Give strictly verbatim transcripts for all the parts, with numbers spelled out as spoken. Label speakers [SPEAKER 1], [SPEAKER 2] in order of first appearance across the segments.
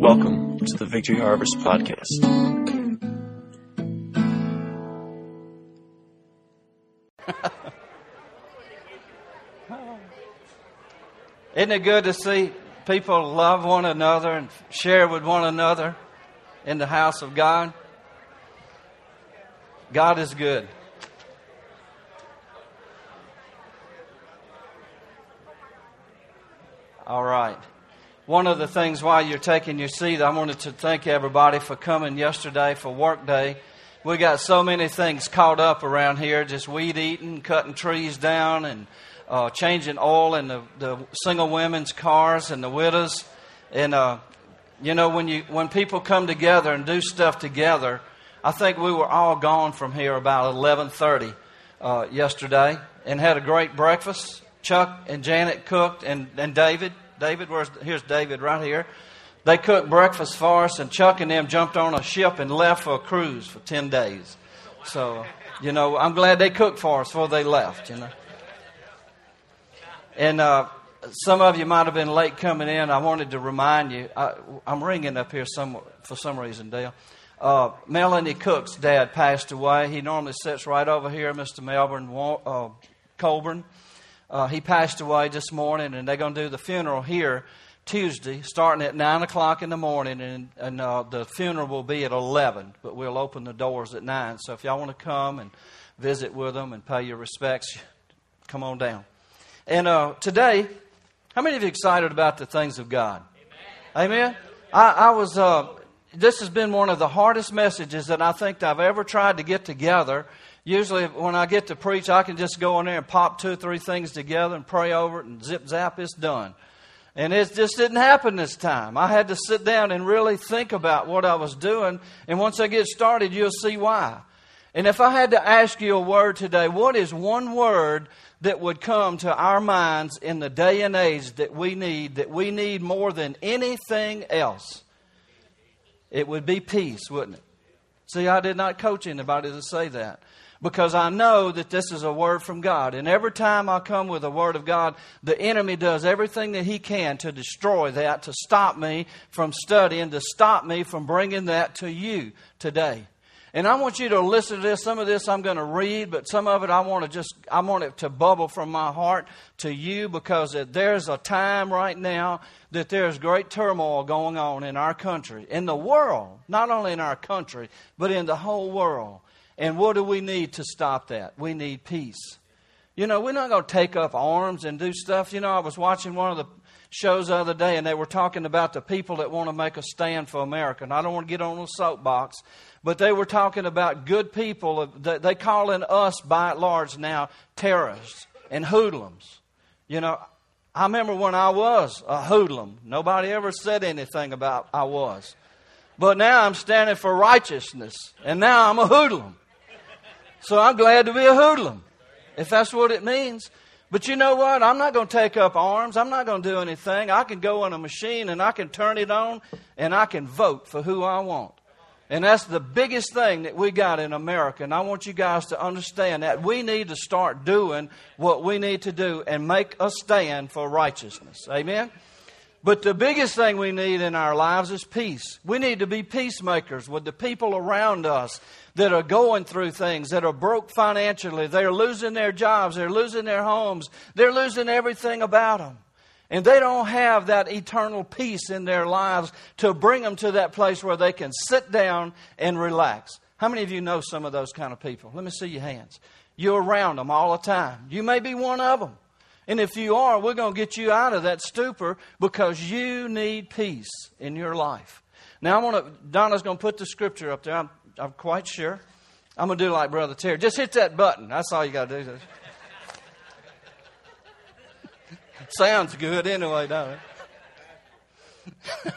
[SPEAKER 1] Welcome to the Victory Harvest Podcast.
[SPEAKER 2] Isn't it good to see people love one another and share with one another in the house of God? God is good. All right. One of the things while you're taking your seat, I wanted to thank everybody for coming yesterday for work day. We got so many things caught up around here, just weed eating, cutting trees down, and uh, changing oil in the, the single women's cars and the widows. And, uh, you know, when you when people come together and do stuff together, I think we were all gone from here about eleven thirty uh, yesterday and had a great breakfast. Chuck and Janet cooked, and, and David. David, where's, here's David right here. They cooked breakfast for us, and Chuck and them jumped on a ship and left for a cruise for ten days. So, you know, I'm glad they cooked for us before they left, you know. And uh, some of you might have been late coming in. I wanted to remind you, I, I'm ringing up here some, for some reason, Dale. Uh, Melanie Cook's dad passed away. He normally sits right over here, Mister Melbourne uh, Colburn. Uh, he passed away this morning, and they're going to do the funeral here Tuesday, starting at nine o'clock in the morning, and, and uh, the funeral will be at eleven, but we'll open the doors at nine. So if y'all want to come and visit with them and pay your respects, come on down. And uh, today, how many of you are excited about the things of God? Amen? Amen? I, I was, uh, this has been one of the hardest messages that I think I've ever tried to get together. Usually when I get to preach, I can just go in there and pop two or three things together and pray over it and zip zap, it's done. And it just didn't happen this time. I had to sit down and really think about what I was doing. And once I get started, you'll see why. And if I had to ask you a word today, what is one word that would come to our minds in the day and age that we need, that we need more than anything else? It would be peace, wouldn't it? See, I did not coach anybody to say that. Because I know that this is a word from God. And every time I come with a word of God, the enemy does everything that he can to destroy that, to stop me from studying, to stop me from bringing that to you today. And I want you to listen to this. Some of this I'm going to read, but some of it I want to just, I want it to bubble from my heart to you, because there's a time right now that there's great turmoil going on in our country, in the world, not only in our country, but in the whole world. And what do we need to stop that? We need peace. You know, we're not going to take up arms and do stuff. You know, I was watching one of the shows the other day, and they were talking about the people that want to make a stand for America. And I don't want to get on a soapbox, but they were talking about good people. They calling us, by and large now, terrorists and hoodlums. You know, I remember when I was a hoodlum. Nobody ever said anything about I was. But now I'm standing for righteousness, and now I'm a hoodlum. So I'm glad to be a hoodlum, if that's what it means. But you know what? I'm not going to take up arms. I'm not going to do anything. I can go on a machine and I can turn it on and I can vote for who I want. And that's the biggest thing that we got in America. And I want you guys to understand that we need to start doing what we need to do and make a stand for righteousness. Amen? But the biggest thing we need in our lives is peace. We need to be peacemakers with the people around us that are going through things, that are broke financially. They're losing their jobs. They're losing their homes. They're losing everything about them. And they don't have that eternal peace in their lives to bring them to that place where they can sit down and relax. How many of you know some of those kind of people? Let me see your hands. You're around them all the time. You may be one of them. And if you are, we're going to get you out of that stupor, because you need peace in your life. Now, I want to, Donna's going to put the scripture up there. I'm, I'm quite sure. I'm going to do like Brother Terry. Just hit that button. That's all you got to do. Sounds good anyway, don't it?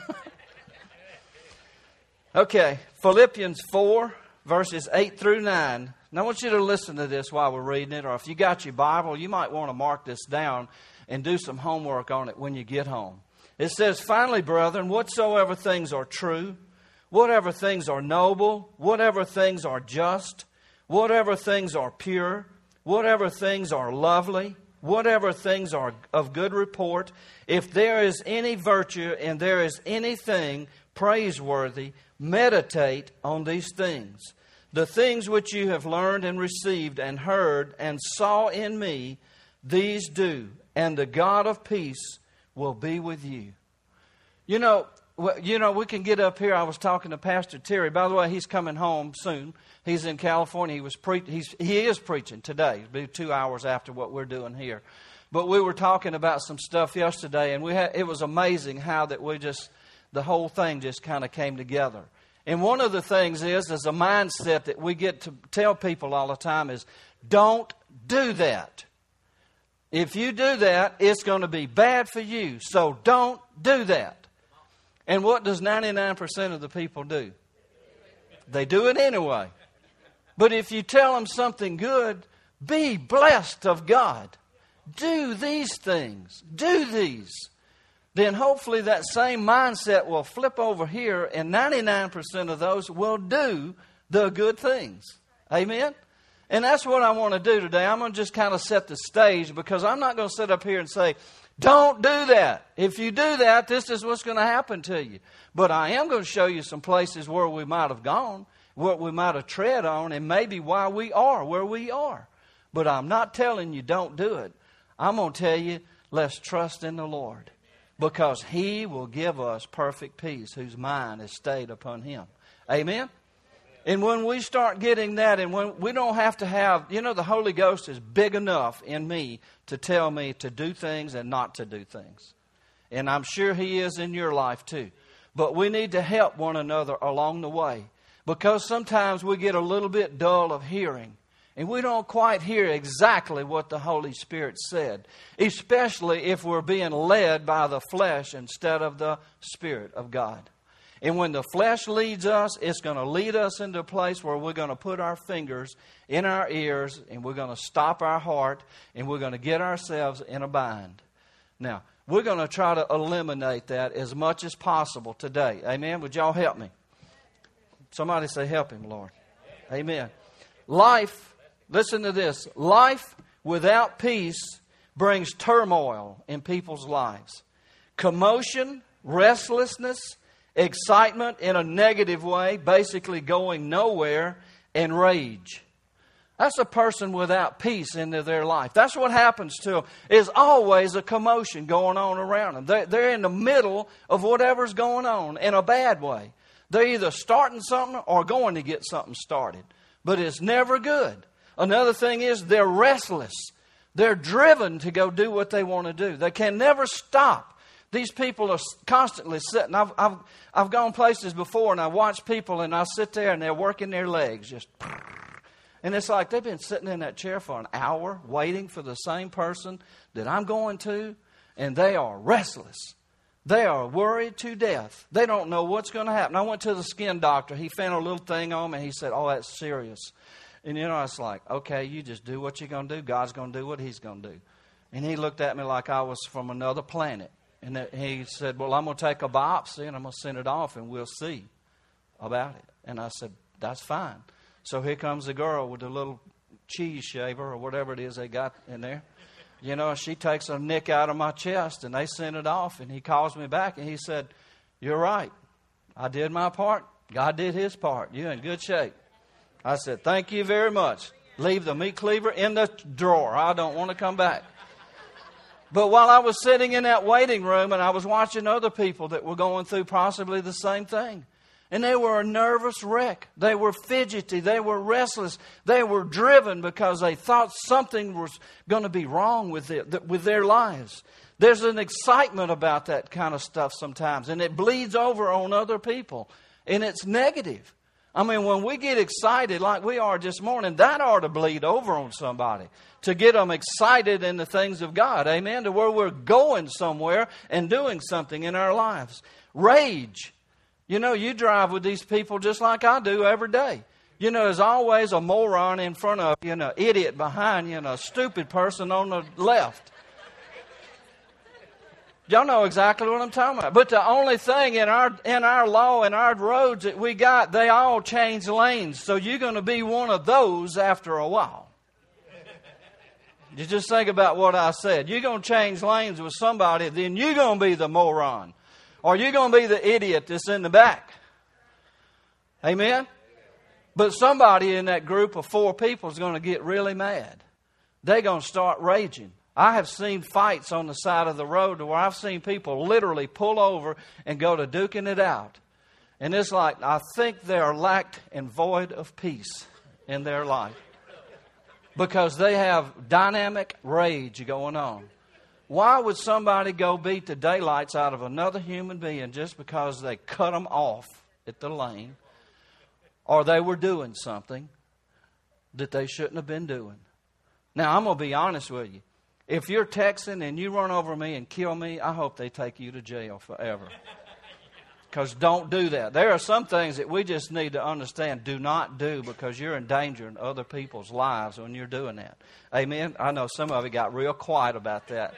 [SPEAKER 2] Okay, Philippians four, verses eight through nine. Now, I want you to listen to this while we're reading it, or if you got your Bible, you might want to mark this down and do some homework on it when you get home. It says, "Finally, brethren, whatsoever things are true, whatever things are noble, whatever things are just, whatever things are pure, whatever things are lovely, whatever things are of good report, if there is any virtue and there is anything praiseworthy, meditate on these things. The things which you have learned and received and heard and saw in me, these do, and the God of peace will be with you. You know, you know, we can get up here. I was talking to Pastor Terry. By the way, he's coming home soon. He's in California. He was pre- he's, he is preaching today. It'll be two hours after what we're doing here. But we were talking about some stuff yesterday, and we had, it was amazing how that we just, the whole thing just kind of came together. And one of the things is, is a mindset that we get to tell people all the time is, don't do that. If you do that, it's going to be bad for you. So don't do that. And what does ninety-nine percent of the people do? They do it anyway. But if you tell them something good, be blessed of God. Do these things. Do these. Then hopefully that same mindset will flip over here, and ninety-nine percent of those will do the good things. Amen? And that's what I want to do today. I'm going to just kind of set the stage, because I'm not going to sit up here and say, don't do that. If you do that, this is what's going to happen to you. But I am going to show you some places where we might have gone, what we might have tread on, and maybe why we are where we are. But I'm not telling you don't do it. I'm going to tell you, let's trust in the Lord, because He will give us perfect peace whose mind is stayed upon Him. Amen? And when we start getting that, and when we don't have to have, you know, the Holy Ghost is big enough in me to tell me to do things and not to do things. And I'm sure He is in your life too. But we need to help one another along the way, because sometimes we get a little bit dull of hearing, and we don't quite hear exactly what the Holy Spirit said, especially if we're being led by the flesh instead of the Spirit of God. And when the flesh leads us, it's going to lead us into a place where we're going to put our fingers in our ears, and we're going to stop our heart, and we're going to get ourselves in a bind. Now, we're going to try to eliminate that as much as possible today. Amen? Would y'all help me? Somebody say, help him, Lord. Amen. Life, listen to this. Life without peace brings turmoil in people's lives. Commotion, restlessness, excitement in a negative way, basically going nowhere, and rage. That's a person without peace into their life. That's what happens to them. There's always a commotion going on around them. They're, they're in the middle of whatever's going on in a bad way. They're either starting something or going to get something started. But it's never good. Another thing is they're restless. They're driven to go do what they want to do. They can never stop. These people are constantly sitting. I've, I've, I've gone places before, and I watch people, and I sit there and they're working their legs. just, And it's like they've been sitting in that chair for an hour waiting for the same person that I'm going to, and they are restless. They are worried to death. They don't know what's going to happen. I went to the skin doctor. He found a little thing on me. He said, oh, that's serious. And, you know, I was like, okay, you just do what you're going to do. God's going to do what He's going to do. And he looked at me like I was from another planet. And he said, well, I'm going to take a biopsy and I'm going to send it off and we'll see about it. And I said, that's fine. So here comes the girl with the little cheese shaver or whatever it is they got in there. You know, she takes a nick out of my chest and they send it off. And he calls me back and he said, you're right. I did my part. God did His part. You're in good shape. I said, thank you very much. Leave the meat cleaver in the drawer. I don't want to come back. But while I was sitting in that waiting room and I was watching other people that were going through possibly the same thing. And they were a nervous wreck. They were fidgety. They were restless. They were driven because they thought something was going to be wrong with it, with their lives. There's an excitement about that kind of stuff sometimes. And it bleeds over on other people. And it's negative. I mean, when we get excited like we are this morning, that ought to bleed over on somebody. To get them excited in the things of God. Amen. To where we're going somewhere and doing something in our lives. Rage. You know, you drive with these people just like I do every day. You know, there's always a moron in front of you, and an idiot behind you, and a stupid person on the left. Y'all know exactly what I'm talking about. But the only thing in our in our law and our roads that we got, they all change lanes. So you're going to be one of those after a while. You just think about what I said. You're going to change lanes with somebody, then you're going to be the moron. Or you're going to be the idiot that's in the back. Amen? But somebody in that group of four people is going to get really mad. They're going to start raging. I have seen fights on the side of the road where I've seen people literally pull over and go to duking it out. And it's like, I think they are lacked and void of peace in their life. Because they have dynamic rage going on. Why would somebody go beat the daylights out of another human being just because they cut them off at the lane? Or they were doing something that they shouldn't have been doing. Now, I'm going to be honest with you. If you're texting and you run over me and kill me, I hope they take you to jail forever. Because don't do that. There are some things that we just need to understand. Do not do, because you're endangering other people's lives when you're doing that. Amen? I know some of you got real quiet about that.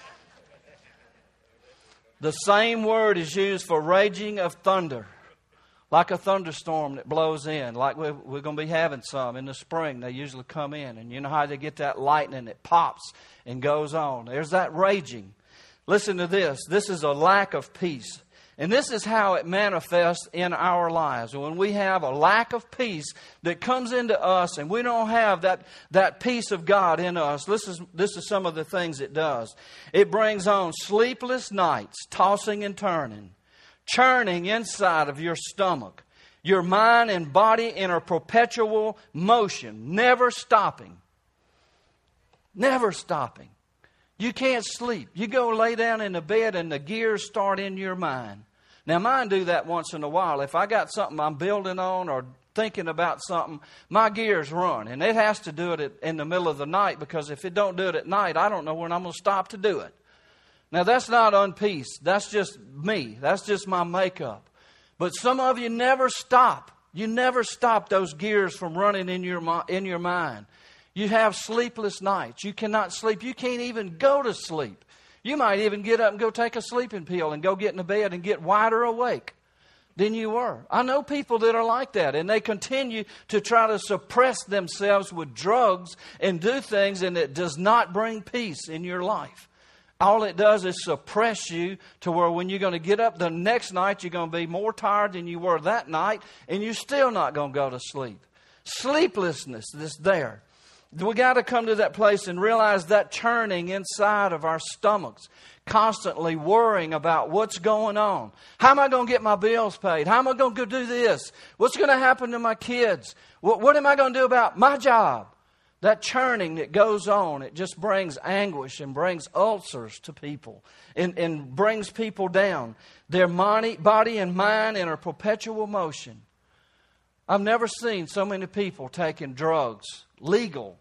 [SPEAKER 2] The same word is used for raging of thunder. Like a thunderstorm that blows in. Like we're, we're going to be having some in the spring. They usually come in. And you know how they get that lightning that pops and goes on. There's that raging. Listen to this. This is a lack of peace. And this is how it manifests in our lives. When we have a lack of peace that comes into us and we don't have that, that peace of God in us, this is, this is some of the things it does. It brings on sleepless nights, tossing and turning, churning inside of your stomach, your mind and body in a perpetual motion, never stopping. Never stopping. You can't sleep. You go lay down in the bed and the gears start in your mind. Now, mine do that once in a while. If I got something I'm building on or thinking about something, my gears run. And it has to do it in the middle of the night, because if it don't do it at night, I don't know when I'm going to stop to do it. Now, that's not unpeace. That's just me. That's just my makeup. But some of you never stop. You never stop those gears from running in your, in your mind. You have sleepless nights. You cannot sleep. You can't even go to sleep. You might even get up and go take a sleeping pill and go get in the bed and get wider awake than you were. I know people that are like that, and they continue to try to suppress themselves with drugs and do things, and it does not bring peace in your life. All it does is suppress you to where when you're going to get up the next night, you're going to be more tired than you were that night, and you're still not going to go to sleep. Sleeplessness is there. We got to come to that place and realize that churning inside of our stomachs, constantly worrying about what's going on. How am I going to get my bills paid? How am I going to do this? What's going to happen to my kids? What, what am I going to do about my job? That churning that goes on, it just brings anguish and brings ulcers to people and, and brings people down. Their body, body and mind in a perpetual motion. I've never seen so many people taking drugs, legal,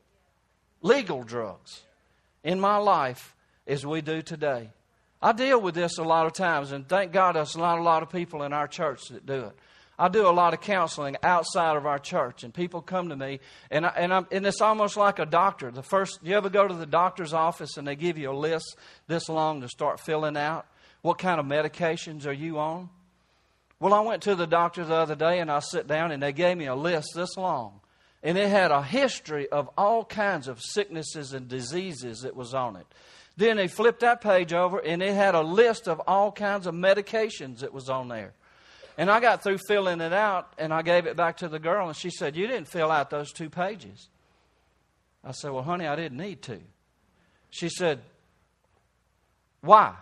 [SPEAKER 2] legal drugs, in my life as we do today. I deal with this a lot of times, and thank God there's not a lot of people in our church that do it. I do a lot of counseling outside of our church, and people come to me, and I, and, I'm, and it's almost like a doctor. The first, you ever go to the doctor's office and they give you a list this long to start filling out? What kind of medications are you on? Well, I went to the doctor the other day, and I sat down, and they gave me a list this long. And it had a history of all kinds of sicknesses and diseases that was on it. Then they flipped that page over, and it had a list of all kinds of medications that was on there. And I got through filling it out, and I gave it back to the girl, and she said, "You didn't fill out those two pages." I said, "Well, honey, I didn't need to." She said, "Why?"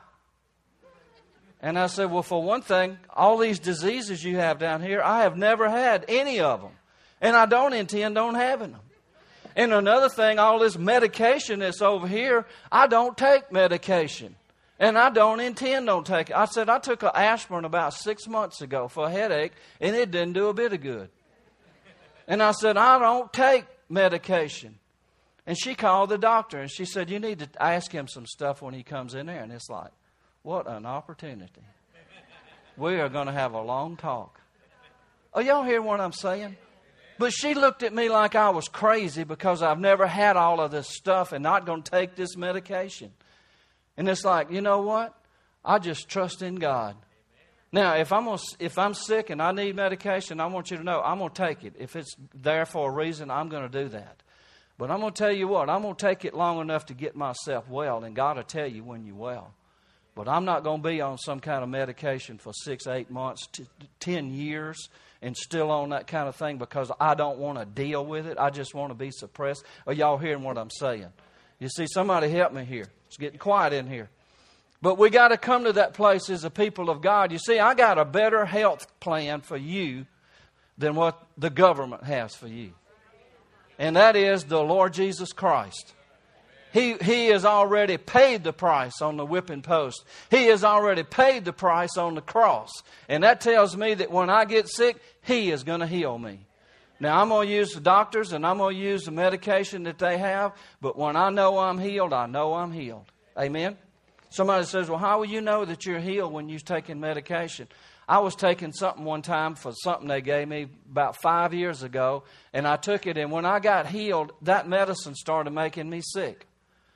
[SPEAKER 2] And I said, "Well, for one thing, all these diseases you have down here, I have never had any of them. And I don't intend on having them. And another thing, all this medication that's over here, I don't take medication. And I don't intend on taking it." I said, "I took an aspirin about six months ago for a headache, and it didn't do a bit of good." And I said, "I don't take medication." And she called the doctor, and she said, "You need to ask him some stuff when he comes in there." And it's like, what an opportunity. We are going to have a long talk. Are y'all hearing what I'm saying? But she looked at me like I was crazy because I've never had all of this stuff and not going to take this medication. And it's like, you know what? I just trust in God. Now, if I'm, gonna, if I'm sick and I need medication, I want you to know I'm going to take it. If it's there for a reason, I'm going to do that. But I'm going to tell you what, I'm going to take it long enough to get myself well, and God will tell you when you're well. But I'm not going to be on some kind of medication for six, eight months, t- ten years, and still on that kind of thing because I don't want to deal with it. I just want to be suppressed. Are y'all hearing what I'm saying? You see, somebody help me here. It's getting quiet in here. But we got to come to that place as a people of God. You see, I got a better health plan for you than what the government has for you. And that is the Lord Jesus Christ. He, he has already paid the price on the whipping post. He has already paid the price on the cross. And that tells me that when I get sick, He is going to heal me. Now, I'm going to use the doctors and I'm going to use the medication that they have. But when I know I'm healed, I know I'm healed. Amen? Somebody says, well, how will you know that you're healed when you're taking medication? I was taking something one time for something they gave me about five years ago. And I took it. And when I got healed, that medicine started making me sick.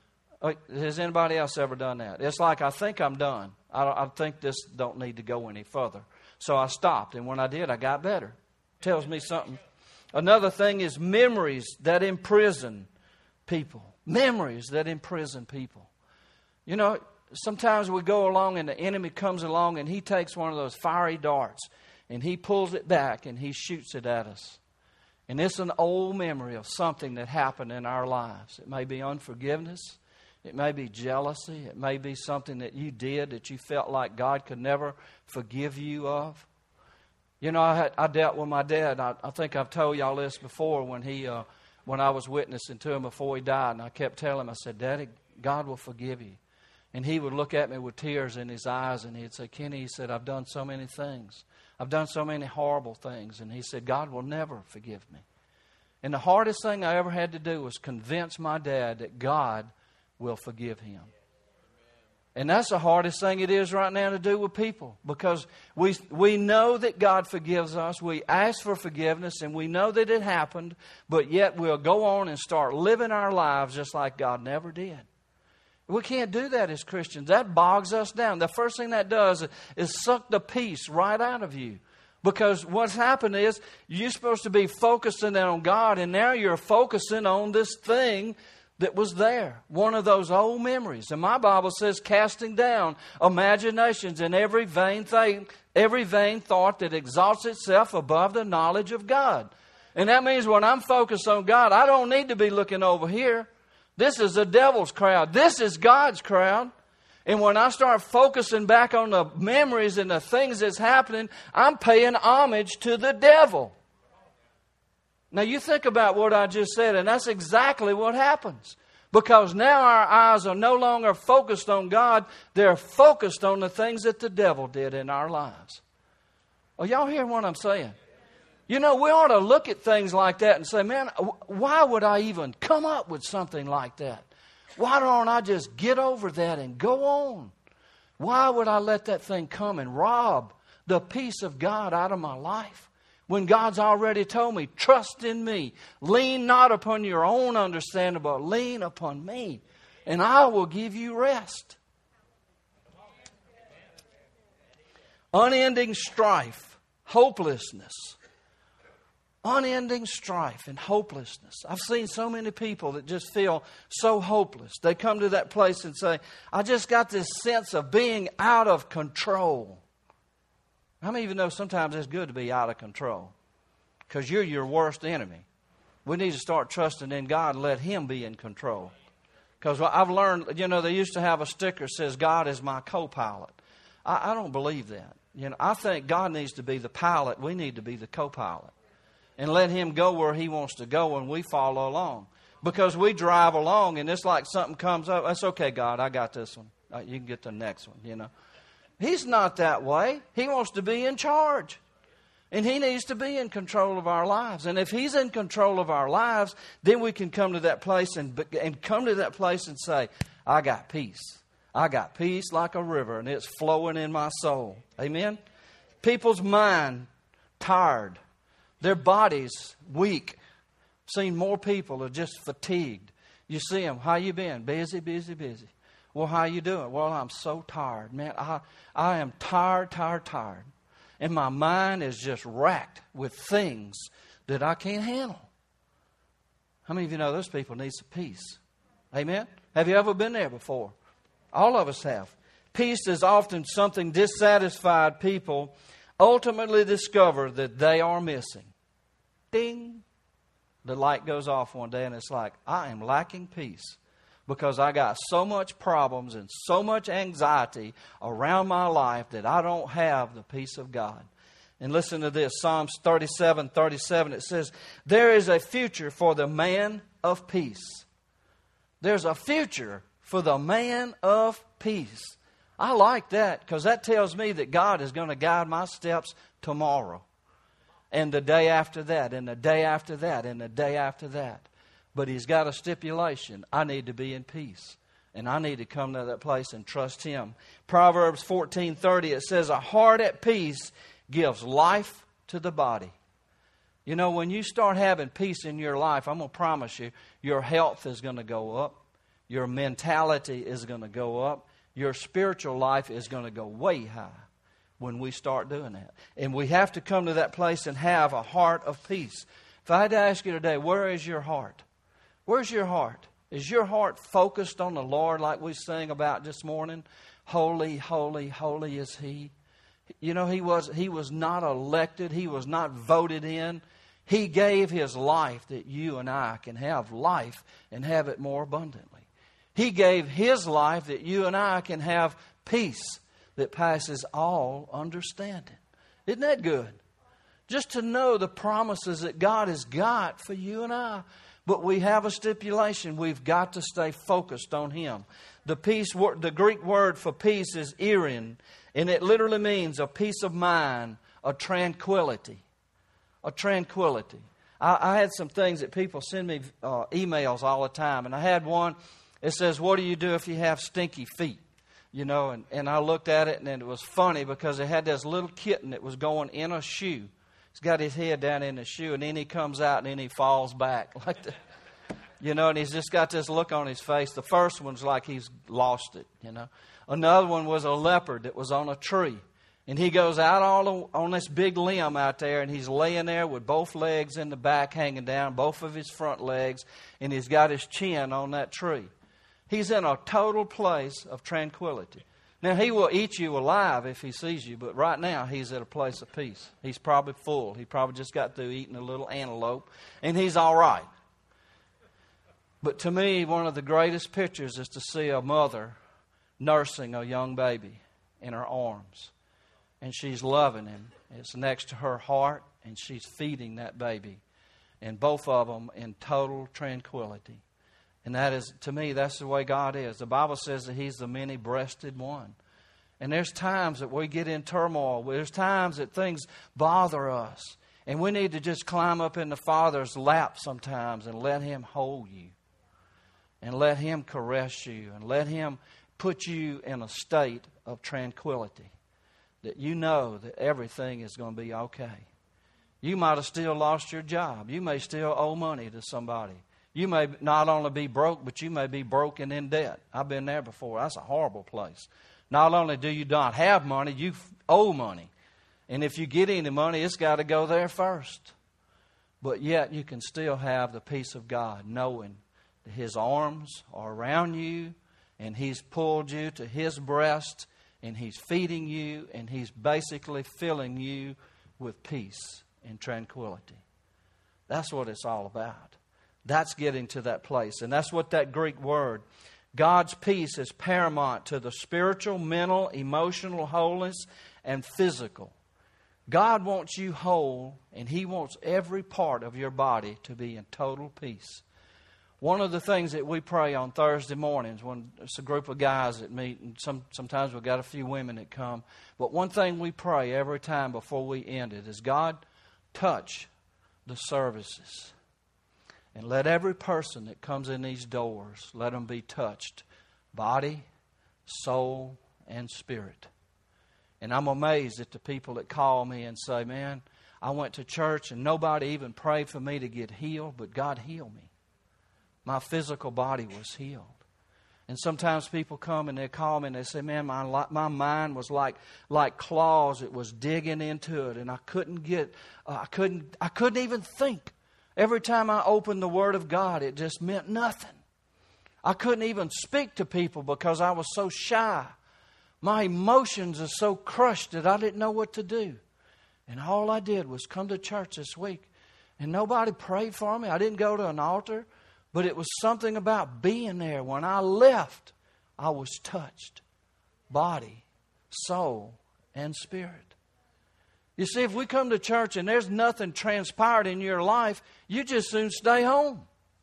[SPEAKER 2] Has anybody else ever done that? It's like, I think I'm done. I, I think this don't need to go any further. So I stopped. And when I did, I got better. Tells me something. Another thing is memories that imprison people. Memories that imprison people. You know, sometimes we go along and the enemy comes along and he takes one of those fiery darts and he pulls it back and he shoots it at us. And it's an old memory of something that happened in our lives. It may be unforgiveness. It may be jealousy. It may be something that you did that you felt like God could never forgive you of. You know, I, had, I dealt with my dad. I, I think I've told y'all this before when he, uh, when I was witnessing to him before he died. And I kept telling him, I said, Daddy, God will forgive you. And he would look at me with tears in his eyes and he'd say, Kenny, he said, I've done so many things. I've done so many horrible things. And he said, God will never forgive me. And the hardest thing I ever had to do was convince my dad that God will forgive him. And that's the hardest thing it is right now to do with people. Because we we know that God forgives us. We ask for forgiveness and we know that it happened. But yet we'll go on and start living our lives just like God never did. We can't do that as Christians. That bogs us down. The first thing that does is suck the peace right out of you. Because what's happened is you're supposed to be focusing on God. And now you're focusing on this thing that was there. One of those old memories. And my Bible says casting down imaginations and every vain thing, every vain thought that exalts itself above the knowledge of God. And that means when I'm focused on God, I don't need to be looking over here. This is the devil's crowd. This is God's crowd. And when I start focusing back on the memories and the things that's happening, I'm paying homage to the devil. Now you think about what I just said, and that's exactly what happens. Because now our eyes are no longer focused on God. They're focused on the things that the devil did in our lives. Are y'all hearing what I'm saying? You know, we ought to look at things like that and say, man, why would I even come up with something like that? Why don't I just get over that and go on? Why would I let that thing come and rob the peace of God out of my life? When God's already told me, trust in me. Lean not upon your own understanding, but lean upon me. And I will give you rest. Unending strife, hopelessness. Unending strife and hopelessness. I've seen so many people that just feel so hopeless. They come to that place and say, I just got this sense of being out of control. How many of you know sometimes it's good to be out of control? Because you're your worst enemy. We need to start trusting in God and let Him be in control. Because I've learned, you know, they used to have a sticker that says, God is my co-pilot. I, I don't believe that. You know, I think God needs to be the pilot. We need to be the co-pilot. And let Him go where He wants to go and we follow along. Because we drive along and it's like something comes up. That's okay, God, I got this one. Uh, you can get the next one, you know. He's not that way. He wants to be in charge. And He needs to be in control of our lives. And if He's in control of our lives, then we can come to that place and, and come to that place and say, I got peace. I got peace like a river and it's flowing in my soul. Amen? People's mind tired. Their bodies weak. I've seen more people are just fatigued. You see them. How you been? Busy, busy, busy. Well, how you doing? Well, I'm so tired. Man, I, I am tired, tired, tired. And my mind is just racked with things that I can't handle. How many of you know those people need some peace? Amen? Have you ever been there before? All of us have. Peace is often something dissatisfied people ultimately discover that they are missing. Ding! The light goes off one day and it's like, I am lacking peace because I got so much problems and so much anxiety around my life that I don't have the peace of God. And listen to this, Psalms thirty-seven thirty-seven, it says, there is a future for the man of peace. There's a future for the man of peace. I like that because that tells me that God is going to guide my steps tomorrow. And the day after that, and the day after that, and the day after that. But He's got a stipulation. I need to be in peace. And I need to come to that place and trust Him. Proverbs fourteen thirty, it says, a heart at peace gives life to the body. You know, when you start having peace in your life, I'm going to promise you, your health is going to go up. Your mentality is going to go up. Your spiritual life is going to go way high when we start doing that. And we have to come to that place and have a heart of peace. If I had to ask you today, where is your heart? Where's your heart? Is your heart focused on the Lord like we sang about this morning? Holy, holy, holy is He. You know, He was, he was not elected. He was not voted in. He gave His life that you and I can have life and have it more abundantly. He gave His life that you and I can have peace that passes all understanding. Isn't that good? Just to know the promises that God has got for you and I. But we have a stipulation. We've got to stay focused on Him. The peace, the Greek word for peace is erin, and it literally means a peace of mind, a tranquility. A tranquility. I, I had some things that people send me uh, emails all the time, and I had one. It says, what do you do if you have stinky feet? You know, and, and I looked at it, and it was funny because it had this little kitten that was going in a shoe. He's got his head down in the shoe, and then he comes out, and then he falls back like that. You know, and he's just got this look on his face. The first one's like he's lost it, you know. Another one was a leopard that was on a tree. And he goes out all on this big limb out there, and he's laying there with both legs in the back hanging down, both of his front legs, and he's got his chin on that tree. He's in a total place of tranquility. Now, he will eat you alive if he sees you, but right now he's at a place of peace. He's probably full. He probably just got through eating a little antelope, and he's all right. But to me, one of the greatest pictures is to see a mother nursing a young baby in her arms. And she's loving him. It's next to her heart, and she's feeding that baby. And both of them in total tranquility. And that is, to me, that's the way God is. The Bible says that He's the many-breasted one. And there's times that we get in turmoil. There's times that things bother us. And we need to just climb up in the Father's lap sometimes and let Him hold you. And let Him caress you. And let Him put you in a state of tranquility. That you know that everything is going to be okay. You might have still lost your job. You may still owe money to somebody. You may not only be broke, but you may be broken in debt. I've been there before. That's a horrible place. Not only do you not have money, you owe money. And if you get any money, it's got to go there first. But yet you can still have the peace of God, knowing that His arms are around you, and He's pulled you to His breast, and He's feeding you, and He's basically filling you with peace and tranquility. That's what it's all about. That's getting to that place. And that's what that Greek word, God's peace, is paramount to the spiritual, mental, emotional wholeness, and physical. God wants you whole, and He wants every part of your body to be in total peace. One of the things that we pray on Thursday mornings when it's a group of guys that meet, and some, sometimes we've got a few women that come, but one thing we pray every time before we end it is, God, touch the services. And let every person that comes in these doors, let them be touched, body, soul, and spirit. And I'm amazed at the people that call me and say, man, I went to church and nobody even prayed for me to get healed, but God healed me. My physical body was healed. And sometimes people come and they call me and they say, man, my my mind was like like claws. It was digging into it, and I couldn't get, uh, I couldn't, I couldn't even think. Every time I opened the Word of God, it just meant nothing. I couldn't even speak to people because I was so shy. My emotions are so crushed that I didn't know what to do. And all I did was come to church this week. And nobody prayed for me. I didn't go to an altar. But it was something about being there. When I left, I was touched. Body, soul, and spirit. You see, if we come to church and there's nothing transpired in your life, you just soon stay home.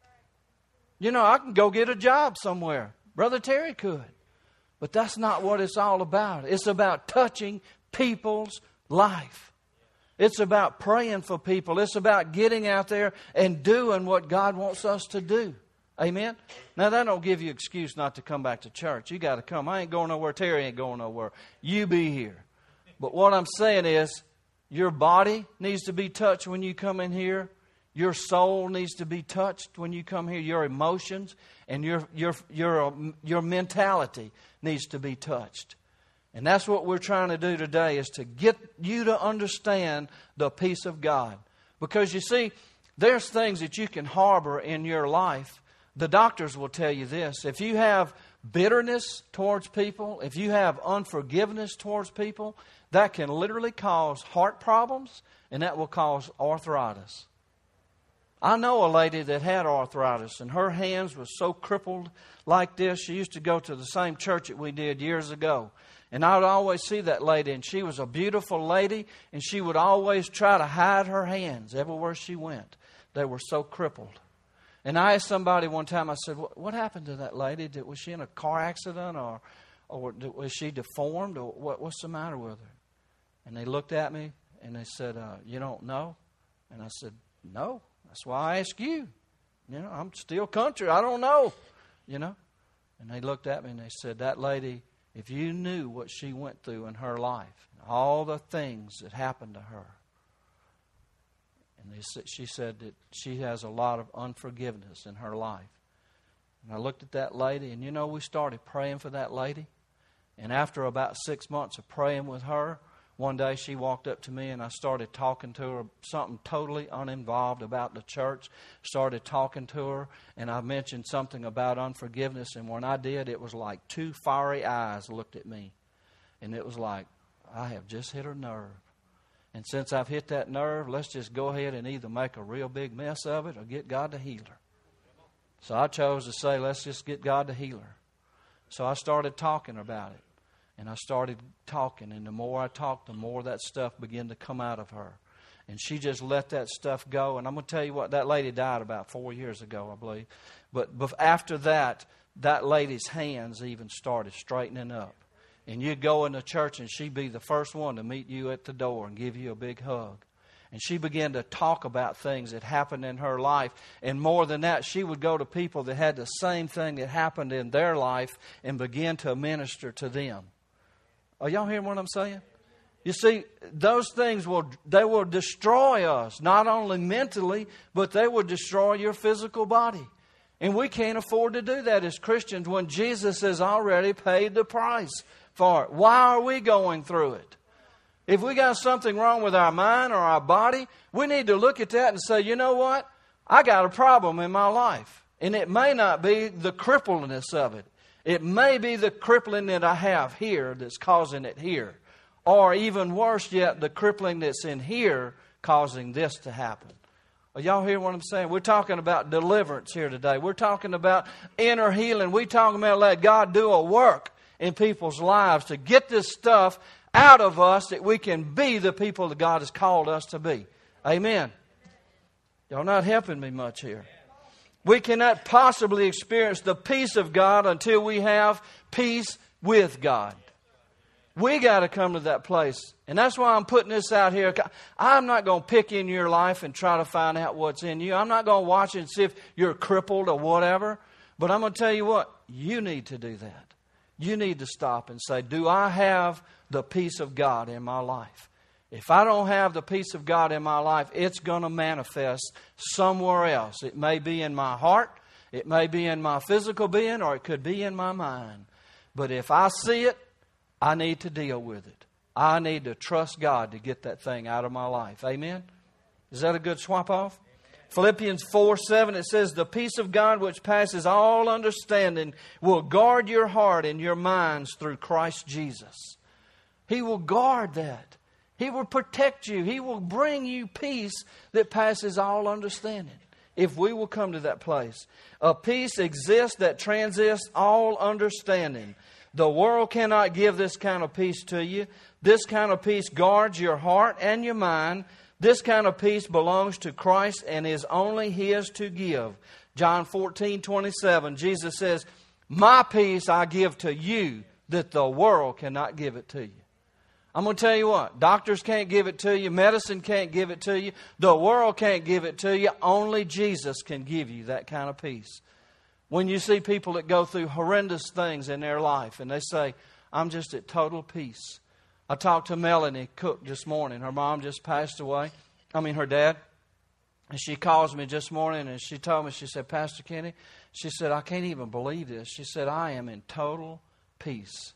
[SPEAKER 2] You know, I can go get a job somewhere. Brother Terry could. But that's not what it's all about. It's about touching people's life. It's about praying for people. It's about getting out there and doing what God wants us to do. Amen? Now, that don't give you an excuse not to come back to church. You got to come. I ain't going nowhere. Terry ain't going nowhere. You be here. But what I'm saying is, your body needs to be touched when you come in here. Your soul needs to be touched when you come here. Your emotions and your your your your mentality needs to be touched. And that's what we're trying to do today, is to get you to understand the peace of God. Because you see, there's things that you can harbor in your life. The doctors will tell you this. If you have bitterness towards people, if you have unforgiveness towards people, that can literally cause heart problems, and that will cause arthritis. I know a lady that had arthritis, and her hands were so crippled like this. She used to go to the same church that we did years ago. And I would always see that lady, and she was a beautiful lady, and she would always try to hide her hands everywhere she went. They were so crippled. And I asked somebody one time, I said, what happened to that lady? Did, was she in a car accident, or or was she deformed, or what, what's the matter with her? And they looked at me, and they said, uh, you don't know? And I said, no. That's why I ask you. You know, I'm still country. I don't know. You know. And they looked at me, and they said, that lady, if you knew what she went through in her life, and all the things that happened to her. And they said, she said that she has a lot of unforgiveness in her life. And I looked at that lady, and you know, we started praying for that lady. And after about six months of praying with her, one day she walked up to me, and I started talking to her something totally uninvolved about the church. Started talking to her, and I mentioned something about unforgiveness. And when I did, it was like two fiery eyes looked at me. And it was like, I have just hit her nerve. And since I've hit that nerve, let's just go ahead and either make a real big mess of it or get God to heal her. So I chose to say, let's just get God to heal her. So I started talking about it. And I started talking, and the more I talked, the more that stuff began to come out of her. And she just let that stuff go. And I'm going to tell you what, that lady died about four years ago, I believe. But after that, that lady's hands even started straightening up. And you'd go into church, and she'd be the first one to meet you at the door and give you a big hug. And she began to talk about things that happened in her life. And more than that, she would go to people that had the same thing that happened in their life and begin to minister to them. Are y'all hearing what I'm saying? You see, those things will they will destroy us, not only mentally, but they will destroy your physical body. And we can't afford to do that as Christians when Jesus has already paid the price for it. Why are we going through it? If we got something wrong with our mind or our body, we need to look at that and say, you know what? I got a problem in my life. And it may not be the crippledness of it. It may be the crippling that I have here that's causing it here. Or even worse yet, the crippling that's in here causing this to happen. Are y'all hear what I'm saying? We're talking about deliverance here today. We're talking about inner healing. We're talking about let God do a work in people's lives to get this stuff out of us that we can be the people that God has called us to be. Amen. Y'all not helping me much here. We cannot possibly experience the peace of God until we have peace with God. We got to come to that place. And that's why I'm putting this out here. I'm not going to pick in your life and try to find out what's in you. I'm not going to watch it and see if you're crippled or whatever. But I'm going to tell you what, you need to do that. You need to stop and say, do I have the peace of God in my life? If I don't have the peace of God in my life, it's going to manifest somewhere else. It may be in my heart, it may be in my physical being, or it could be in my mind. But if I see it, I need to deal with it. I need to trust God to get that thing out of my life. Amen? Is that a good swap off? Philippians four seven, it says, the peace of God which passes all understanding will guard your heart and your minds through Christ Jesus. He will guard that. He will protect you. He will bring you peace that passes all understanding. If we will come to that place. A peace exists that transcends all understanding. The world cannot give this kind of peace to you. This kind of peace guards your heart and your mind. This kind of peace belongs to Christ and is only His to give. John fourteen twenty-seven, Jesus says, my peace I give to you, that the world cannot give it to you. I'm going to tell you what, doctors can't give it to you, medicine can't give it to you, the world can't give it to you, only Jesus can give you that kind of peace. When you see people that go through horrendous things in their life and they say, I'm just at total peace. I talked to Melanie Cook this morning. Her mom just passed away. I mean, her dad. And she calls me this morning and she told me, she said, Pastor Kenny, she said, I can't even believe this. She said, I am in total peace.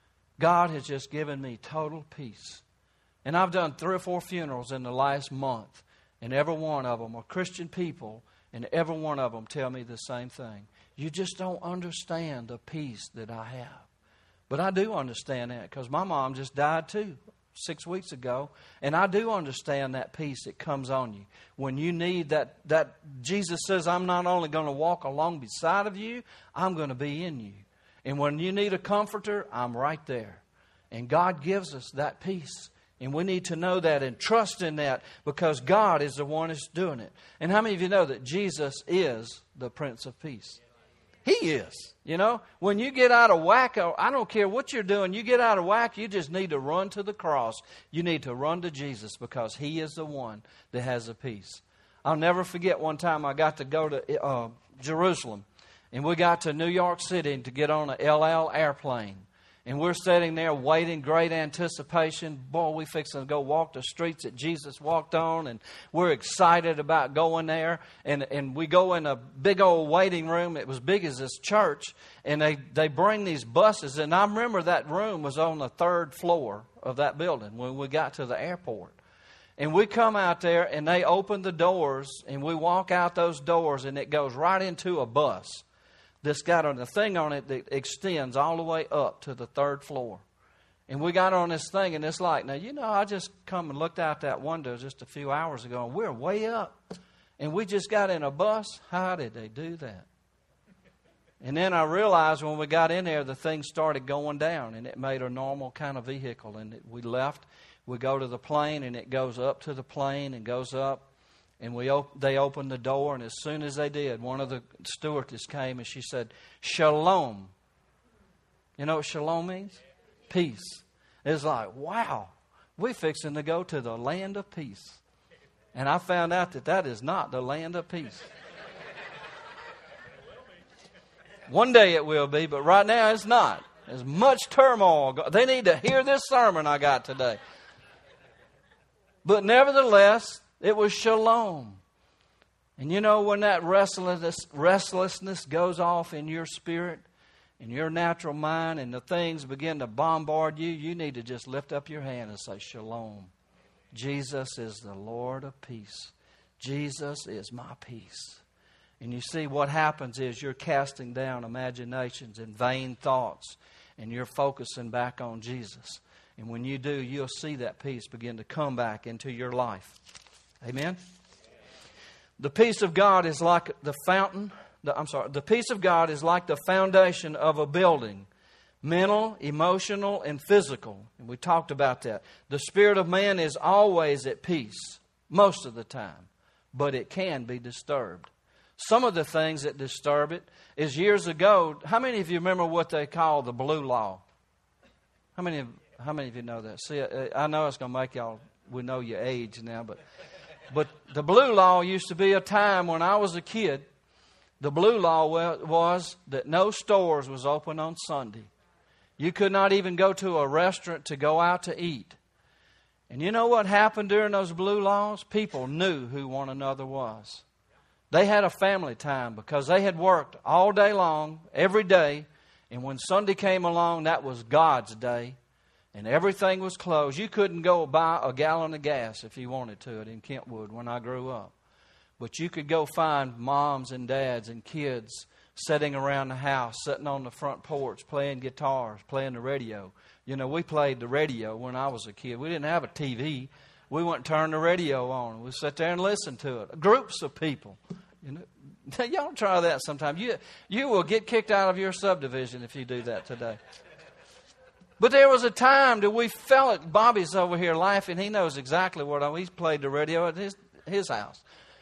[SPEAKER 2] God has just given me total peace. And I've done three or four funerals in the last month. And every one of them are Christian people. And every one of them tell me the same thing. You just don't understand the peace that I have. But I do understand that because my mom just died too six weeks ago. And I do understand that peace that comes on you. When you need that, that Jesus says, I'm not only going to walk along beside of you, I'm going to be in you. And when you need a comforter, I'm right there. And God gives us that peace. And we need to know that and trust in that because God is the one that's doing it. And how many of you know that Jesus is the Prince of Peace? He is. You know, when you get out of whack, I don't care what you're doing, you get out of whack, you just need to run to the cross. You need to run to Jesus because He is the one that has the peace. I'll never forget one time I got to go to uh, Jerusalem. And we got to New York City to get on an El Al airplane. And we're sitting there waiting, great anticipation. Boy, we fixing to go walk the streets that Jesus walked on. And we're excited about going there. And and we go in a big old waiting room. It was big as this church. And they, they bring these buses. And I remember that room was on the third floor of that building when we got to the airport. And we come out there and they open the doors. And we walk out those doors and it goes right into a bus. This got on the thing on it that extends all the way up to the third floor. And we got on this thing and it's like, now, you know, I just come and looked out that window just a few hours ago and we're way up. And we just got in a bus. How did they do that? And then I realized when we got in there, the thing started going down and it made a normal kind of vehicle. And it, we left, we go to the plane and it goes up to the plane and goes up. And we op- they opened the door, and as soon as they did, one of the stewardess came and she said, Shalom. You know what shalom means? Peace. It's like, wow, we're fixing to go to the land of peace. And I found out that that is not the land of peace. One day it will be, but right now it's not. There's much turmoil. They need to hear this sermon I got today. But nevertheless, it was shalom. And you know, when that restlessness, restlessness goes off in your spirit, in your natural mind, and the things begin to bombard you, you need to just lift up your hand and say, Shalom. Jesus is the Lord of peace. Jesus is my peace. And you see, what happens is you're casting down imaginations and vain thoughts, and you're focusing back on Jesus. And when you do, you'll see that peace begin to come back into your life. Amen? The peace of God is like the fountain. The, I'm sorry. The peace of God is like the foundation of a building. Mental, emotional, and physical. And we talked about that. The spirit of man is always at peace. Most of the time. But it can be disturbed. Some of the things that disturb it is years ago. How many of you remember what they call the blue law? How many of, how many of you know that? See, I know it's going to make y'all, we know your age now, but... But the blue law used to be a time when I was a kid. The blue law was that no stores was open on Sunday. You could not even go to a restaurant to go out to eat. And you know what happened during those blue laws? People knew who one another was. They had a family time because they had worked all day long, every day. And when Sunday came along, that was God's day. And everything was closed. You couldn't go buy a gallon of gas if you wanted to it in Kentwood when I grew up. But you could go find moms and dads and kids sitting around the house, sitting on the front porch, playing guitars, playing the radio. You know, we played the radio when I was a kid. We didn't have a T V. We wouldn't turn the radio on. We'd sit there and listen to it. Groups of people. You know, y'all try that sometime. You, you will get kicked out of your subdivision if you do that today. But there was a time that we felt, Bobby's over here laughing. He knows exactly what I mean. He's played the radio at his, his house.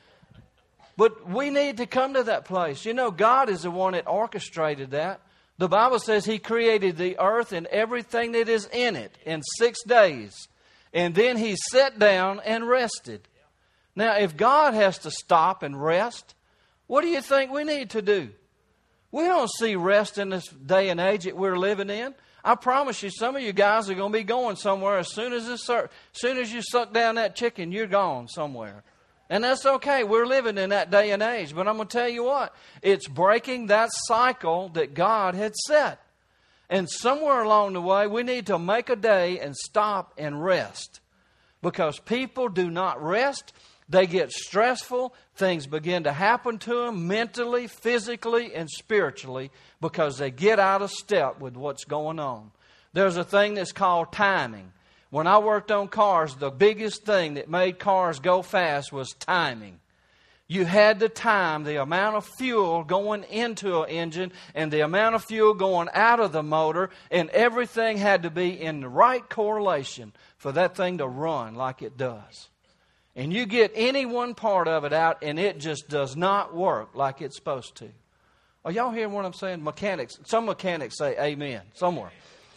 [SPEAKER 2] But we need to come to that place. You know, God is the one that orchestrated that. The Bible says He created the earth and everything that is in it in six days. And then He sat down and rested. Now, if God has to stop and rest, what do you think we need to do? We don't see rest in this day and age that we're living in. I promise you, some of you guys are going to be going somewhere as soon as this, as soon as you suck down that chicken, you're gone somewhere. And that's okay. We're living in that day and age. But I'm going to tell you what. It's breaking that cycle that God had set. And somewhere along the way, we need to make a day and stop and rest. Because people do not rest. They get stressful. Things begin to happen to them mentally, physically, and spiritually because they get out of step with what's going on. There's a thing that's called timing. When I worked on cars, the biggest thing that made cars go fast was timing. You had to time the amount of fuel going into an engine and the amount of fuel going out of the motor, and everything had to be in the right correlation for that thing to run like it does. And you get any one part of it out and it just does not work like it's supposed to. Are y'all hearing what I'm saying? Mechanics, some mechanics say amen somewhere.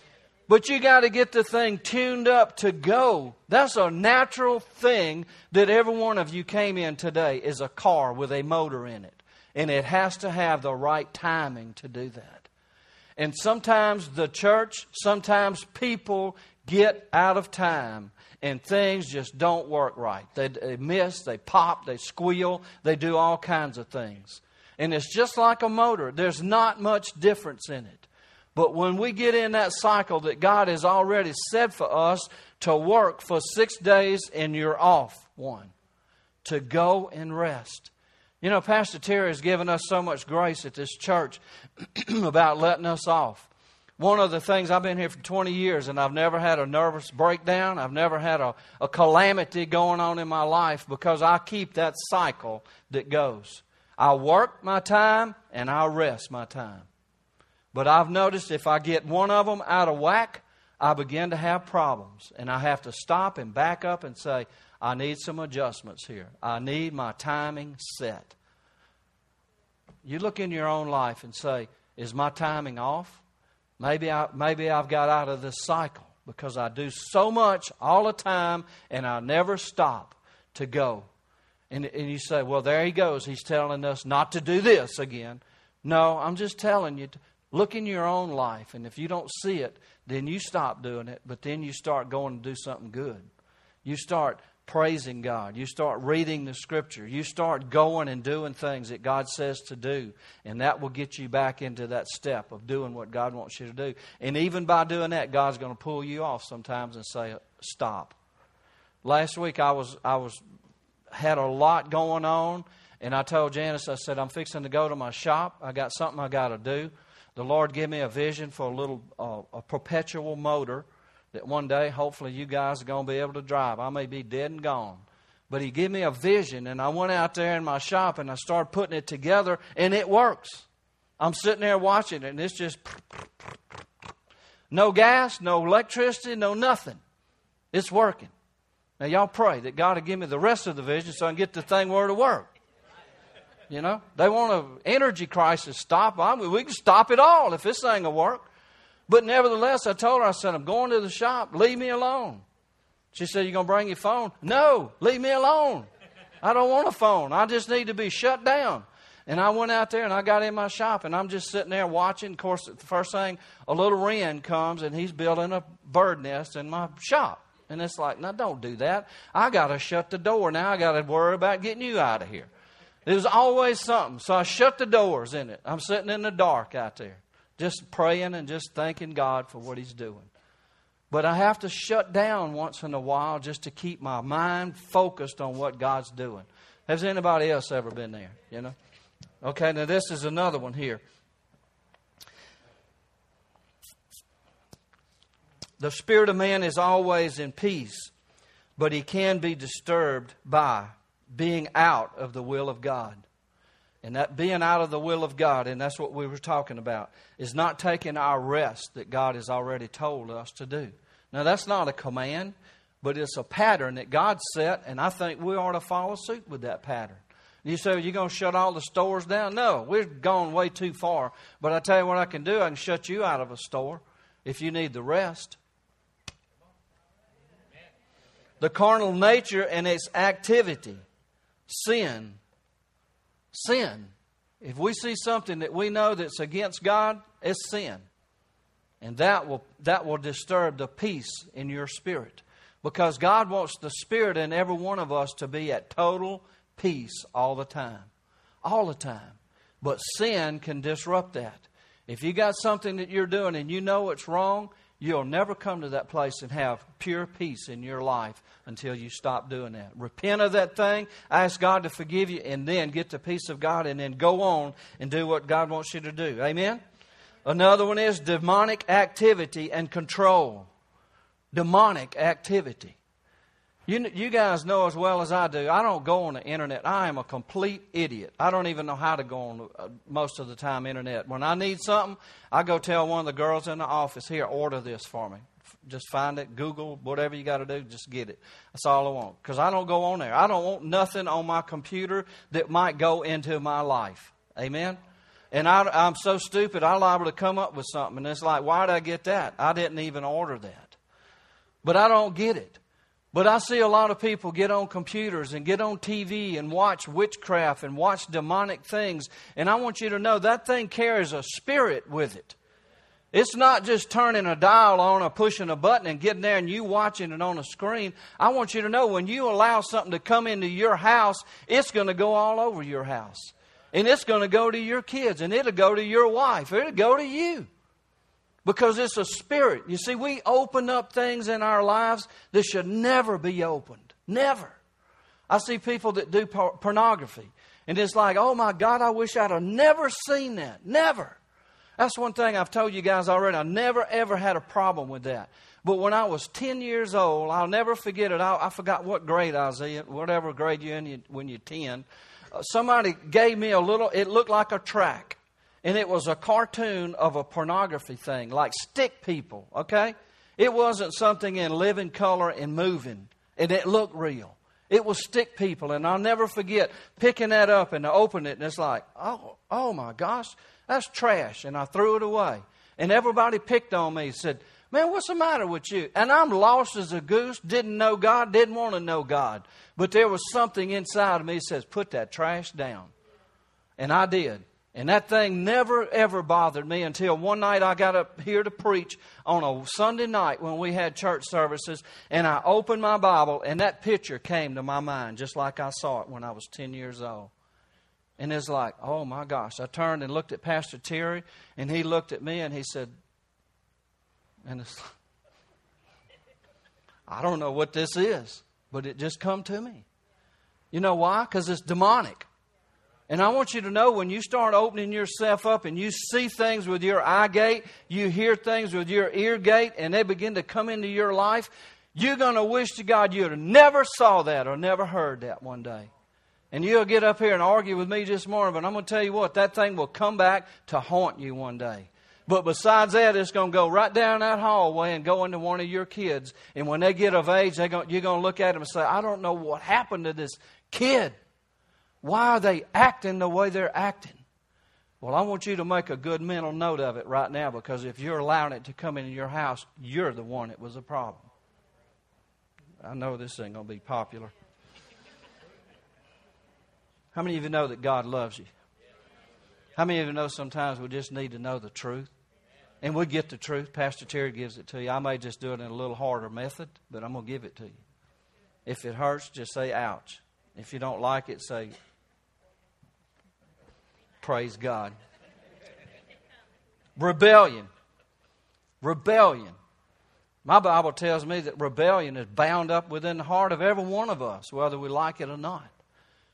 [SPEAKER 2] But you got to get the thing tuned up to go. That's a natural thing that every one of you came in today is a car with a motor in it. And it has to have the right timing to do that. And sometimes the church, sometimes people get out of time and things just don't work right. They, they miss, they pop, they squeal, they do all kinds of things. And it's just like a motor. There's not much difference in it. But when we get in that cycle that God has already set for us to work for six days and you're off one, to go and rest. You know, Pastor Terry has given us so much grace at this church about letting us off. One of the things, I've been here for twenty years and I've never had a nervous breakdown. I've never had a, a calamity going on in my life because I keep that cycle that goes. I work my time and I rest my time. But I've noticed if I get one of them out of whack, I begin to have problems. And I have to stop and back up and say, I need some adjustments here. I need my timing set. You look in your own life and say, is my timing off? Maybe, I, maybe I've got out of this cycle because I do so much all the time and I never stop to go. And, and you say, well, there he goes. He's telling us not to do this again. No, I'm just telling you to look in your own life, and if you don't see it, then you stop doing it, but then you start going to do something good. You start praising God. You start reading the Scripture. You start going and doing things that God says to do, and that will get you back into that step of doing what God wants you to do. And even by doing that, God's going to pull you off sometimes and say, stop. Last week, I was I was had a lot going on, and I told Janice, I said, I'm fixing to go to my shop. I got something I got to do. The Lord gave me a vision for a little uh, a perpetual motor that one day, hopefully, you guys are going to be able to drive. I may be dead and gone. But He gave me a vision, and I went out there in my shop, and I started putting it together, and it works. I'm sitting there watching it, and it's just no gas, no electricity, no nothing. It's working. Now, y'all pray that God will give me the rest of the vision so I can get the thing where to work. You know, they want an energy crisis stop. I mean, we can stop it all if this thing will work. But nevertheless, I told her, I said, I'm going to the shop. Leave me alone. She said, you going to bring your phone? No, leave me alone. I don't want a phone. I just need to be shut down. And I went out there and I got in my shop and I'm just sitting there watching. Of course, the first thing, a little wren comes and he's building a bird nest in my shop. And it's like, now don't do that. I got to shut the door. Now I got to worry about getting you out of here. There's always something. So I shut the doors in it. I'm sitting in the dark out there, just praying and just thanking God for what He's doing. But I have to shut down once in a while just to keep my mind focused on what God's doing. Has anybody else ever been there? You know? Okay, now this is another one here. The spirit of man is always in peace, but he can be disturbed by being out of the will of God. And that being out of the will of God, and that's what we were talking about, is not taking our rest that God has already told us to do. Now, that's not a command, but it's a pattern that God set, and I think we ought to follow suit with that pattern. You say, are you going to shut all the stores down? No, we've gone way too far. But I tell you what I can do, I can shut you out of a store if you need the rest. The carnal nature and its activity, sin. Sin. If we see something that we know that's against God, it's sin. And that will that will disturb the peace in your spirit. Because God wants the spirit in every one of us to be at total peace all the time. All the time. But sin can disrupt that. If you got something that you're doing and you know it's wrong, you'll never come to that place and have pure peace in your life until you stop doing that. Repent of that thing, ask God to forgive you, and then get the peace of God, and then go on and do what God wants you to do. Amen? Another one is demonic activity and control. Demonic activity. You, you guys know as well as I do, I don't go on the internet. I am a complete idiot. I don't even know how to go on uh, most of the time internet. When I need something, I go tell one of the girls in the office, here, order this for me. Just find it, Google, whatever you got to do, just get it. That's all I want. Because I don't go on there. I don't want nothing on my computer that might go into my life. Amen? And I, I'm so stupid, I'm liable to come up with something. And it's like, why did I get that? I didn't even order that. But I don't get it. But I see a lot of people get on computers and get on T V and watch witchcraft and watch demonic things. And I want you to know that thing carries a spirit with it. It's not just turning a dial on or pushing a button and getting there and you watching it on a screen. I want you to know when you allow something to come into your house, it's going to go all over your house. And it's going to go to your kids, and it'll go to your wife. It'll go to you. Because it's a spirit. You see, we open up things in our lives that should never be opened. Never. I see people that do por- pornography. And it's like, oh my God, I wish I'd have never seen that. Never. That's one thing I've told you guys already. I never ever had a problem with that. But when I was ten years old, I'll never forget it. I, I forgot what grade I was in, whatever grade you're in you, when you're ten. Uh, somebody gave me a little, it looked like a track. And it was a cartoon of a pornography thing, like stick people, okay? It wasn't something in living color and moving, and it looked real. It was stick people, and I'll never forget picking that up and opening it, and it's like, oh, oh my gosh, that's trash. And I threw it away. And everybody picked on me and said, man, what's the matter with you? And I'm lost as a goose, didn't know God, didn't want to know God. But there was something inside of me that says, put that trash down. And I did. And that thing never, ever bothered me until one night I got up here to preach on a Sunday night when we had church services. And I opened my Bible and that picture came to my mind just like I saw it when I was ten years old. And it's like, oh my gosh. I turned and looked at Pastor Terry and he looked at me and he said, and it's, I don't know what this is, but it just come to me. You know why? Because it's demonic. And I want you to know when you start opening yourself up and you see things with your eye gate, you hear things with your ear gate, and they begin to come into your life, you're going to wish to God you had never saw that or never heard that one day. And you'll get up here and argue with me this morning, but I'm going to tell you what, that thing will come back to haunt you one day. But besides that, it's going to go right down that hallway and go into one of your kids. And when they get of age, they're going, you're going to look at them and say, I don't know what happened to this kid. Why are they acting the way they're acting? Well, I want you to make a good mental note of it right now, because if you're allowing it to come into your house, you're the one that was the problem. I know this ain't going to be popular. How many of you know that God loves you? How many of you know sometimes we just need to know the truth? And we get the truth. Pastor Terry gives it to you. I may just do it in a little harder method, but I'm going to give it to you. If it hurts, just say ouch. If you don't like it, say praise God. Rebellion. Rebellion. My Bible tells me that rebellion is bound up within the heart of every one of us, whether we like it or not.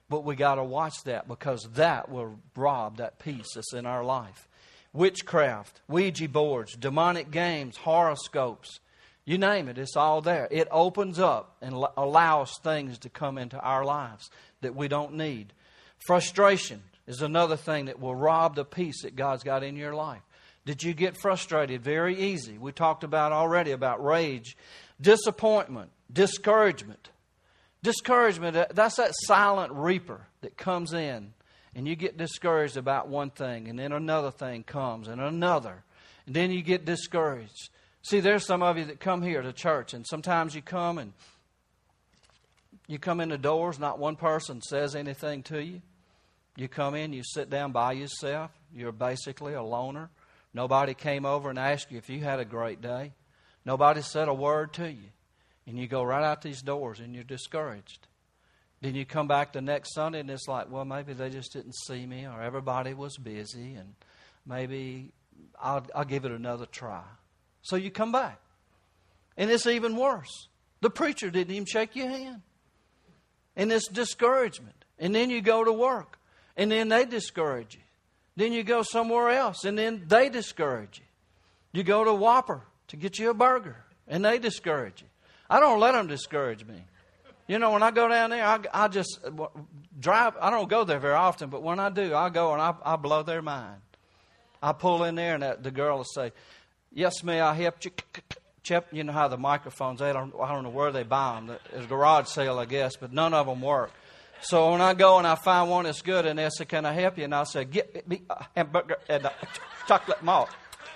[SPEAKER 2] But we got to watch that, because that will rob that peace that's in our life. Witchcraft, Ouija boards, demonic games, horoscopes, you name it, it's all there. It opens up and allows things to come into our lives that we don't need. Frustration is another thing that will rob the peace that God's got in your life. Did you get frustrated? Very easy. We talked about already about rage, disappointment, discouragement. Discouragement, that's that silent reaper that comes in, and you get discouraged about one thing, and then another thing comes, and another, and then you get discouraged. See, there's some of you that come here to church, and sometimes you come and you come in the doors, not one person says anything to you. You come in, you sit down by yourself. You're basically a loner. Nobody came over and asked you if you had a great day. Nobody said a word to you. And you go right out these doors and you're discouraged. Then you come back the next Sunday and it's like, well, maybe they just didn't see me, or everybody was busy, and maybe I'll, I'll give it another try. So you come back. And it's even worse. The preacher didn't even shake your hand. And it's discouragement. And then you go to work, and then they discourage you. Then you go somewhere else, and then they discourage you. You go to Whopper to get you a burger, and they discourage you. I don't let them discourage me. You know, when I go down there, I, I just drive. I don't go there very often, but when I do, I go and I, I blow their mind. I pull in there, and that, the girl will say, "Yes, may I help you?" Chip, you know how the microphones, they don't, I don't know where they buy them. It's a garage sale, I guess, but none of them work. So when I go and I find one that's good, and they say, "Can I help you?" And I'll say, "Get me a hamburger and a chocolate malt."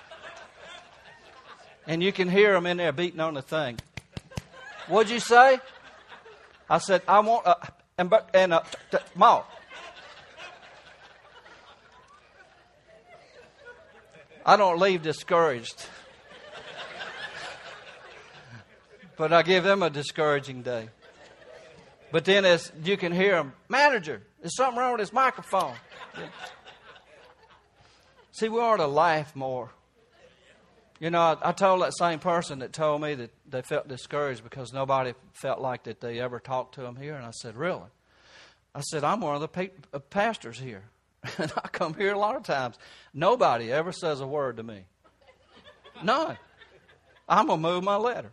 [SPEAKER 2] And you can hear them in there beating on the thing. "What'd you say?" I said, "I want a hamburger and a chocolate malt." I don't leave discouraged. But I give them a discouraging day. But then as you can hear them, "Manager, there's something wrong with this microphone." See, we ought to laugh more. You know, I, I told that same person that told me that they felt discouraged because nobody felt like that they ever talked to them here. And I said, "Really?" I said, "I'm one of the pa- uh, pastors here. And I come here a lot of times. Nobody ever says a word to me. None. I'm going to move my letter.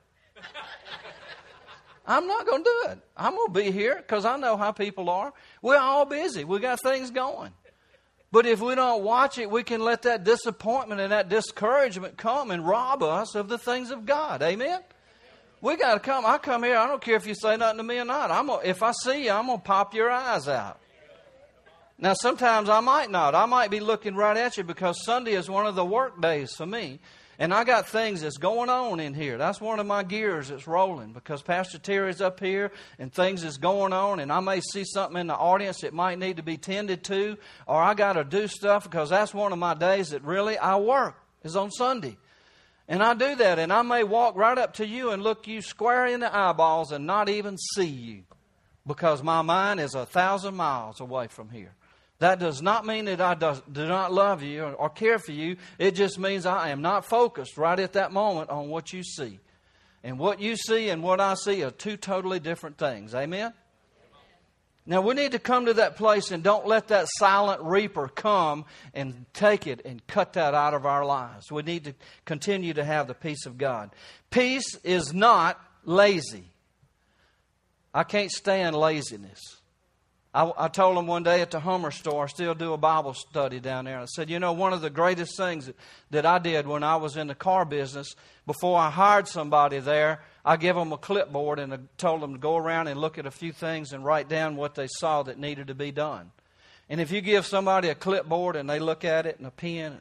[SPEAKER 2] I'm not going to do it. I'm going to be here because I know how people are. We're all busy. We got things going. But if we don't watch it, we can let that disappointment and that discouragement come and rob us of the things of God. Amen? We got to come. I come here. I don't care if you say nothing to me or not. I'm gonna, if I see you, I'm going to pop your eyes out. Now, sometimes I might not. I might be looking right at you because Sunday is one of the work days for me. And I got things that's going on in here. That's one of my gears that's rolling because Pastor Terry's up here and things is going on. And I may see something in the audience that might need to be tended to. Or I got to do stuff because that's one of my days that really I work is on Sunday. And I do that. And I may walk right up to you and look you square in the eyeballs and not even see you. Because my mind is a thousand miles away from here. That does not mean that I do, do not love you or, or care for you. It just means I am not focused right at that moment on what you see. And what you see and what I see are two totally different things. Amen? Now we need to come to that place and don't let that silent reaper come and take it and cut that out of our lives. We need to continue to have the peace of God. Peace is not lazy. I can't stand laziness. I, I told them one day at the Hummer store, I still do a Bible study down there. And I said, you know, one of the greatest things that, that I did when I was in the car business, before I hired somebody there, I gave them a clipboard and I told them to go around and look at a few things and write down what they saw that needed to be done. And if you give somebody a clipboard and they look at it and a pen,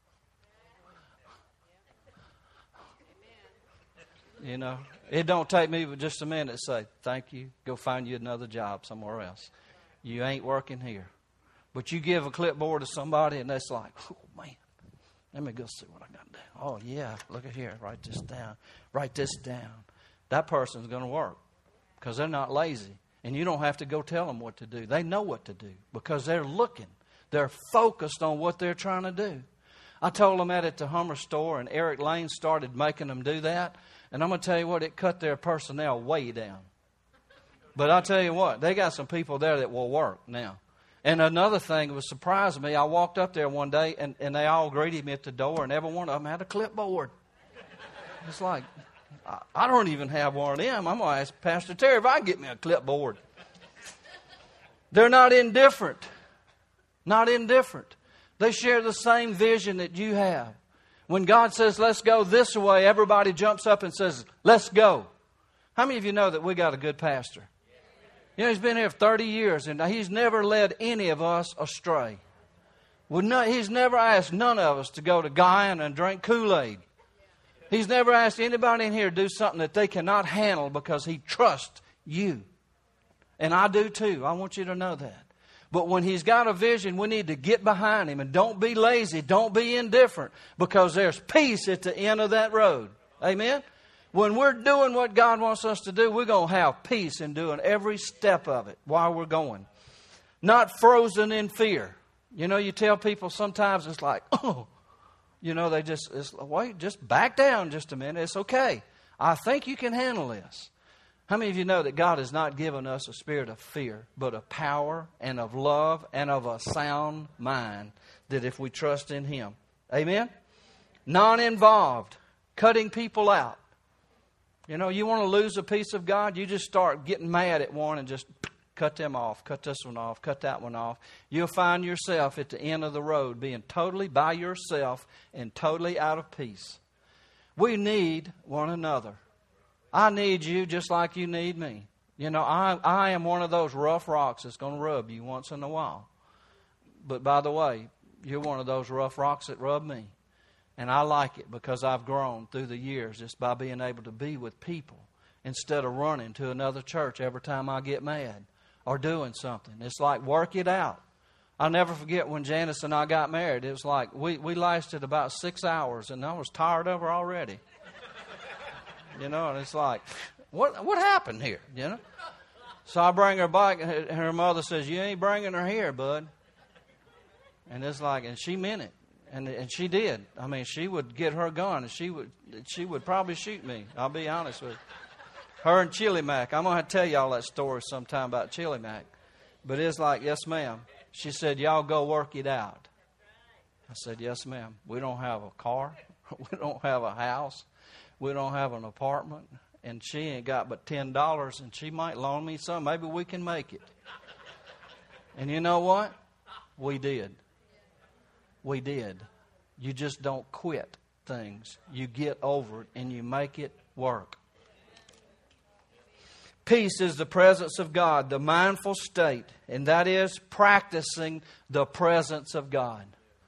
[SPEAKER 2] you know, it don't take me but just a minute to say, thank you, go find you another job somewhere else. You ain't working here. But you give a clipboard to somebody and that's like, oh, man, let me go see what I got to do. Oh, yeah, look at here. Write this down. Write this down. That person's going to work because they're not lazy. And you don't have to go tell them what to do. They know what to do because they're looking. They're focused on what they're trying to do. I told them that at the Hummer store, and Eric Lane started making them do that. And I'm going to tell you what, it cut their personnel way down. But I tell you what, they got some people there that will work now. And another thing that was surprising me, I walked up there one day, and, and they all greeted me at the door, and every one of them had a clipboard. It's like, I, I don't even have one of them. I'm going to ask Pastor Terry if I can get me a clipboard. They're not indifferent. Not indifferent. They share the same vision that you have. When God says, let's go this way, everybody jumps up and says, let's go. How many of you know that we got a good pastor? You know, he's been here for thirty years, and he's never led any of us astray. Well, no, he's never asked none of us to go to Guyana and drink Kool-Aid. He's never asked anybody in here to do something that they cannot handle because he trusts you. And I do too. I want you to know that. But when he's got a vision, we need to get behind him. And don't be lazy. Don't be indifferent. Because there's peace at the end of that road. Amen? When we're doing what God wants us to do, we're going to have peace in doing every step of it while we're going. Not frozen in fear. You know, you tell people sometimes it's like, oh, you know, they just, it's, wait, just back down just a minute. It's okay. I think you can handle this. How many of you know that God has not given us a spirit of fear, but of power and of love and of a sound mind, that if we trust in Him? Amen? Non-involved. Cutting people out. You know, you want to lose a piece of God, you just start getting mad at one and just cut them off, cut this one off, cut that one off. You'll find yourself at the end of the road being totally by yourself and totally out of peace. We need one another. I need you just like you need me. You know, I, I am one of those rough rocks that's going to rub you once in a while. But by the way, you're one of those rough rocks that rub me. And I like it because I've grown through the years just by being able to be with people instead of running to another church every time I get mad or doing something. It's like, work it out. I'll never forget when Janice and I got married. It was like we, we lasted about six hours and I was tired of her already. You know, and it's like, what what happened here, you know? So I bring her back and her mother says, you ain't bringing her here, bud. And it's like, and she meant it. And and she did. I mean, she would get her gun, and she would she would probably shoot me. I'll be honest with you. Her and Chili Mac. I'm going to have to tell y'all that story sometime about Chili Mac. But it's like, yes, ma'am. She said, y'all go work it out. I said, yes, ma'am. We don't have a car. We don't have a house. We don't have an apartment. And she ain't got but ten dollars, and she might loan me some. Maybe we can make it. And you know what? We did. We did. You just don't quit things. You get over it and you make it work. Peace is the presence of God, the mindful state, and that is practicing the presence of God.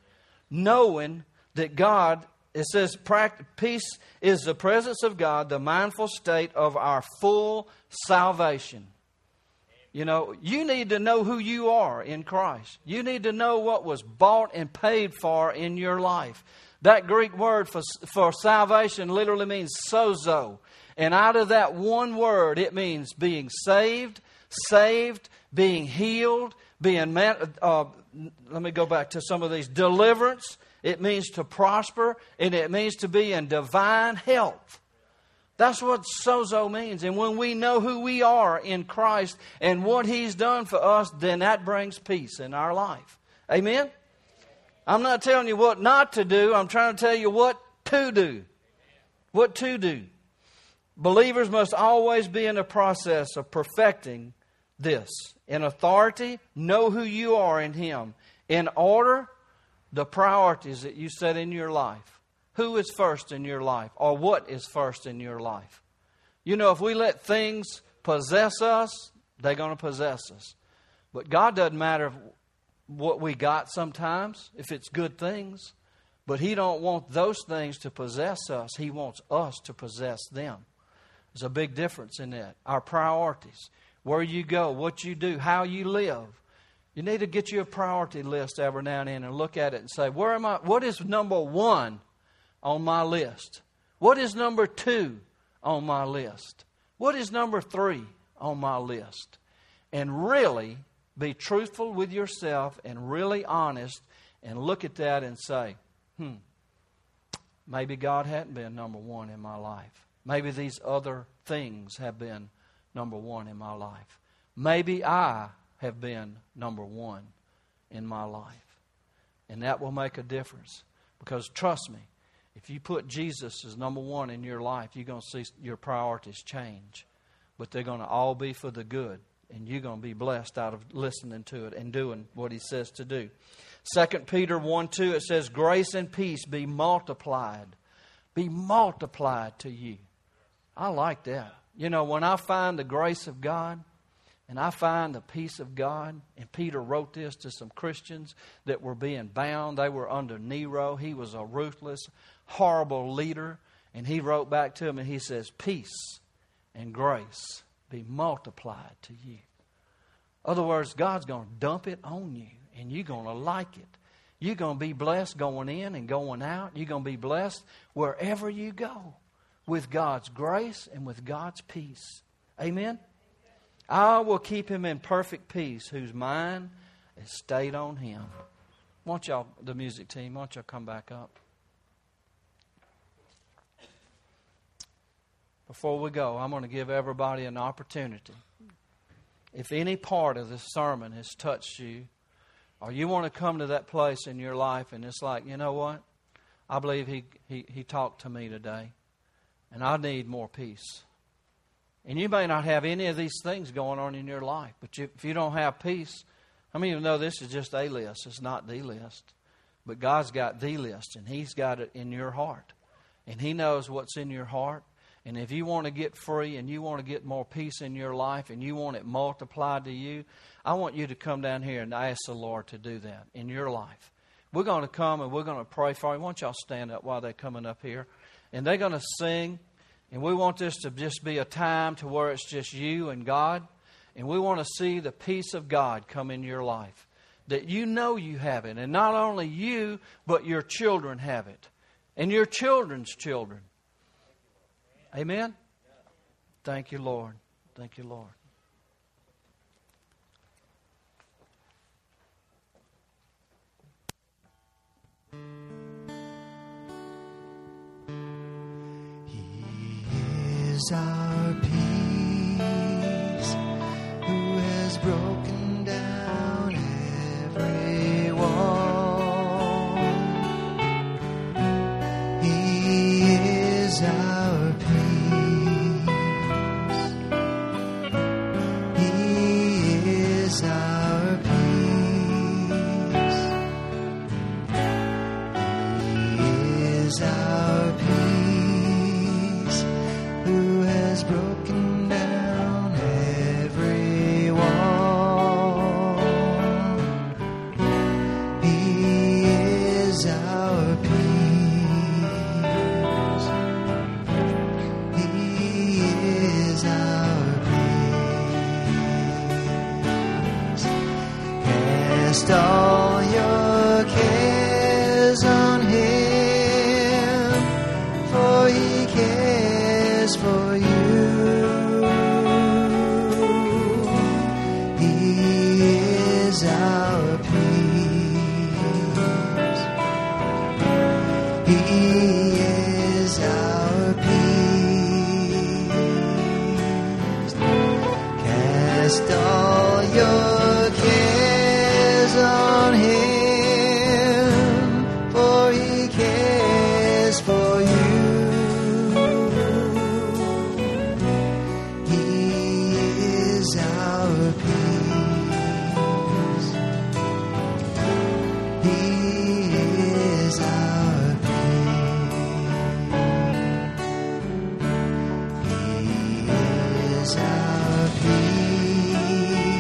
[SPEAKER 2] Knowing that God, it says peace is the presence of God, the mindful state of our full salvation. You know, you need to know who you are in Christ. You need to know what was bought and paid for in your life. That Greek word for, for salvation literally means sozo. And out of that one word, it means being saved, saved, being healed, being, uh, let me go back to some of these, deliverance. It means to prosper, and it means to be in divine health. That's what sozo means. And when we know who we are in Christ and what He's done for us, then that brings peace in our life. Amen? I'm not telling you what not to do. I'm trying to tell you what to do. What to do. Believers must always be in the process of perfecting this. In authority, know who you are in Him. In order, the priorities that you set in your life. Who is first in your life? Or what is first in your life? You know, if we let things possess us, they're going to possess us. But God doesn't matter what we got sometimes, if it's good things. But He don't want those things to possess us. He wants us to possess them. There's a big difference in that. Our priorities. Where you go, what you do, how you live. You need to get you a priority list every now and then and look at it and say, where am I? What is number one on my list? What is number two on my list? What is number three on my list? And really be truthful with yourself and really honest and look at that and say, hmm, maybe God hadn't been number one in my life. Maybe these other things have been number one in my life. Maybe I have been number one in my life. And that will make a difference. Because trust me, if you put Jesus as number one in your life, you're going to see your priorities change. But they're going to all be for the good. And you're going to be blessed out of listening to it and doing what He says to do. Second Peter one two, it says, grace and peace be multiplied. Be multiplied to you. I like that. You know, when I find the grace of God and I find the peace of God, and Peter wrote this to some Christians that were being bound. They were under Nero. He was a ruthless, horrible leader. And he wrote back to them and he says, peace and grace be multiplied to you. In other words, God's going to dump it on you and you're going to like it. You're going to be blessed going in and going out. You're going to be blessed wherever you go with God's grace and with God's peace. Amen? I will keep him in perfect peace whose mind is stayed on Him. Won't y'all, the music team, won't y'all come back up? Before we go, I'm going to give everybody an opportunity. If any part of this sermon has touched you, or you want to come to that place in your life and it's like, you know what? I believe he, he, he talked to me today, and I need more peace. And you may not have any of these things going on in your life, but you, if you don't have peace, I mean, even though this is just a list, it's not the list. But God's got the list, and He's got it in your heart. And He knows what's in your heart. And if you want to get free and you want to get more peace in your life and you want it multiplied to you, I want you to come down here and ask the Lord to do that in your life. We're going to come and we're going to pray for you. Why don't y'all stand up while they're coming up here? And they're going to sing. And we want this to just be a time to where it's just you and God. And we want to see the peace of God come in your life. That you know you have it. And not only you, but your children have it. And your children's children. Amen? Thank you, Lord. Thank you, Lord.
[SPEAKER 3] He is our peace, who has broken down every wall. He is our peace. Our peace. He is our peace, who has broken down every wall. He is our peace. He is our Cast all your cares on Him, for He cares for you. He is our peace. He is our peace. Cast all your cares on Him, for He cares for you. He is our peace. He is our peace. He is our peace.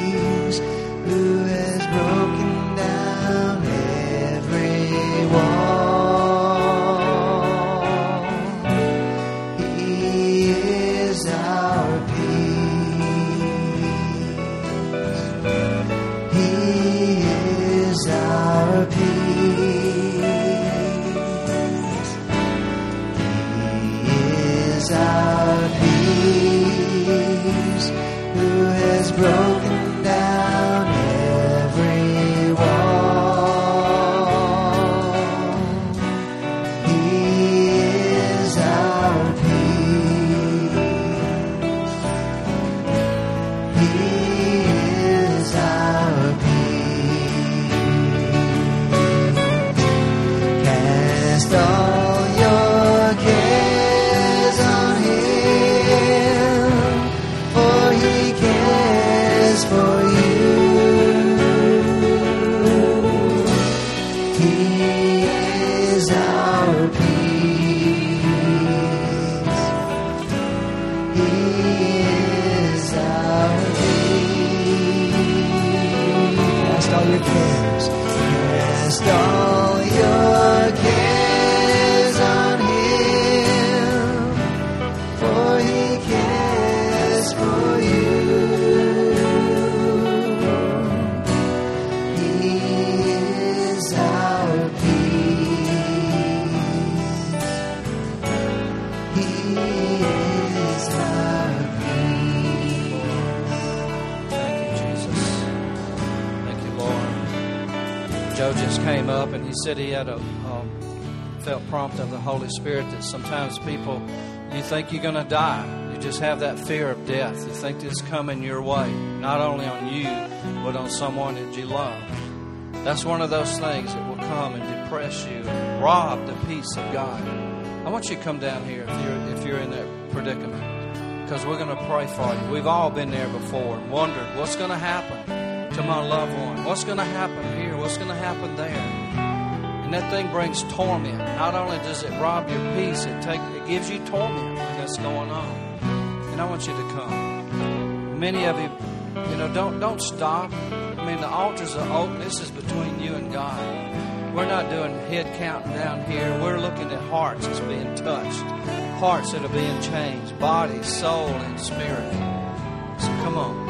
[SPEAKER 3] He is our peace.
[SPEAKER 2] Thank you, Jesus. Thank you, Lord. Joe just came up and he said he had a um, felt prompt of the Holy Spirit that sometimes people, you think you're going to die. You just have that fear of death. You think it's coming your way, not only on you, but on someone that you love. That's one of those things that will come and depress you and rob the peace of God. I want you to come down here if you're, if you're in that predicament, because we're going to pray for you. We've all been there before and wondered what's going to happen to my loved one. What's going to happen here? What's going to happen there? And that thing brings torment. Not only does it rob your peace, it take, it gives you torment when that's going on. And I want you to come. Many of you, you know, don't don't stop. I mean, the altars are open. This is between you and God. We're not doing head counting down here. We're looking at hearts that's being touched, hearts that are being changed, body, soul, and spirit. So come on.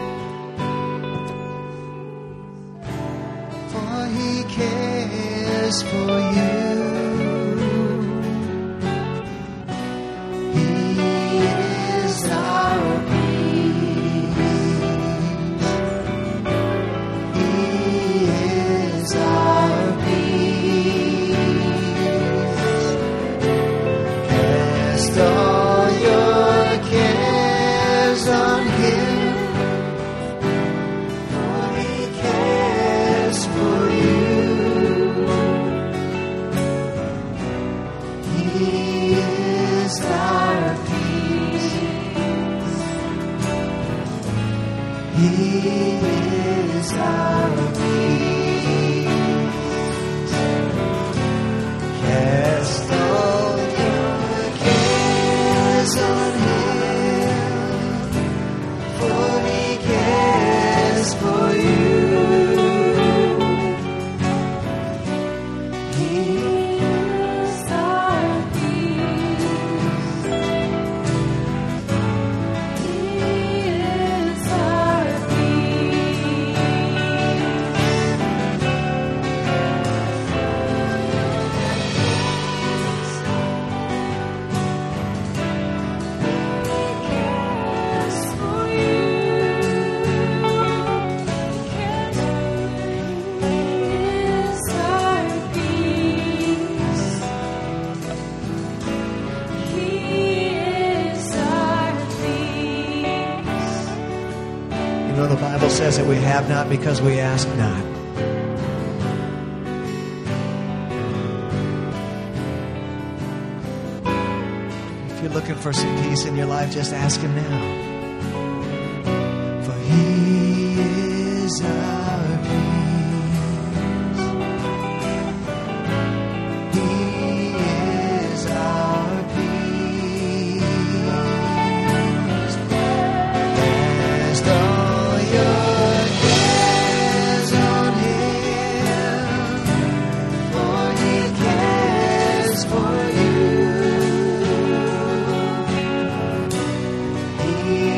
[SPEAKER 3] For He cares for you. He is our peace. He is our peace. Cast all your cares on Him. He is our peace. Cast all your cares on Him, for He cares for you. He is our peace. He is our You know, the Bible says that we have not because we ask not. If you're looking for some peace in your life, just ask Him now. For He is our peace. He is our peace. Cast all your cares on Him, for He cares for you. He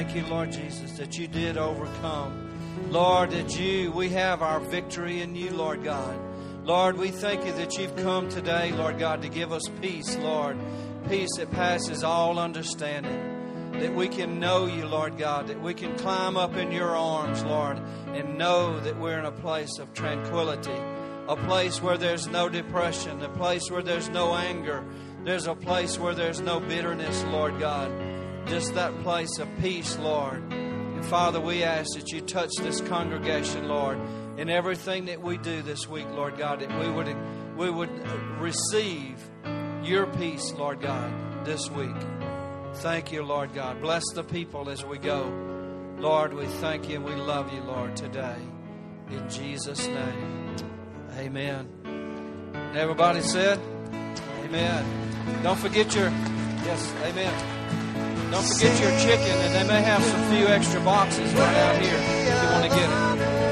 [SPEAKER 2] thank you, Lord Jesus, that you did overcome. Lord, that you, we have our victory in you, Lord God. Lord, we thank you that you've come today, Lord God, to give us peace, Lord. Peace that passes all understanding. That we can know you, Lord God. That we can climb up in your arms, Lord, and know that we're in a place of tranquility. A place where there's no depression. A place where there's no anger. There's a place where there's no bitterness, Lord God. Just that place of peace, Lord. And Father, we ask that you touch this congregation, Lord, in everything that we do this week, Lord God, that we would we would receive your peace, Lord God, this week. Thank you, Lord God. Bless the people as we go. Lord, we thank you and we love you, Lord, today. In Jesus' name, amen. And everybody said, amen. Don't forget your, yes, amen. Don't forget your chicken, and they may have some few extra boxes right out here if you want to get it.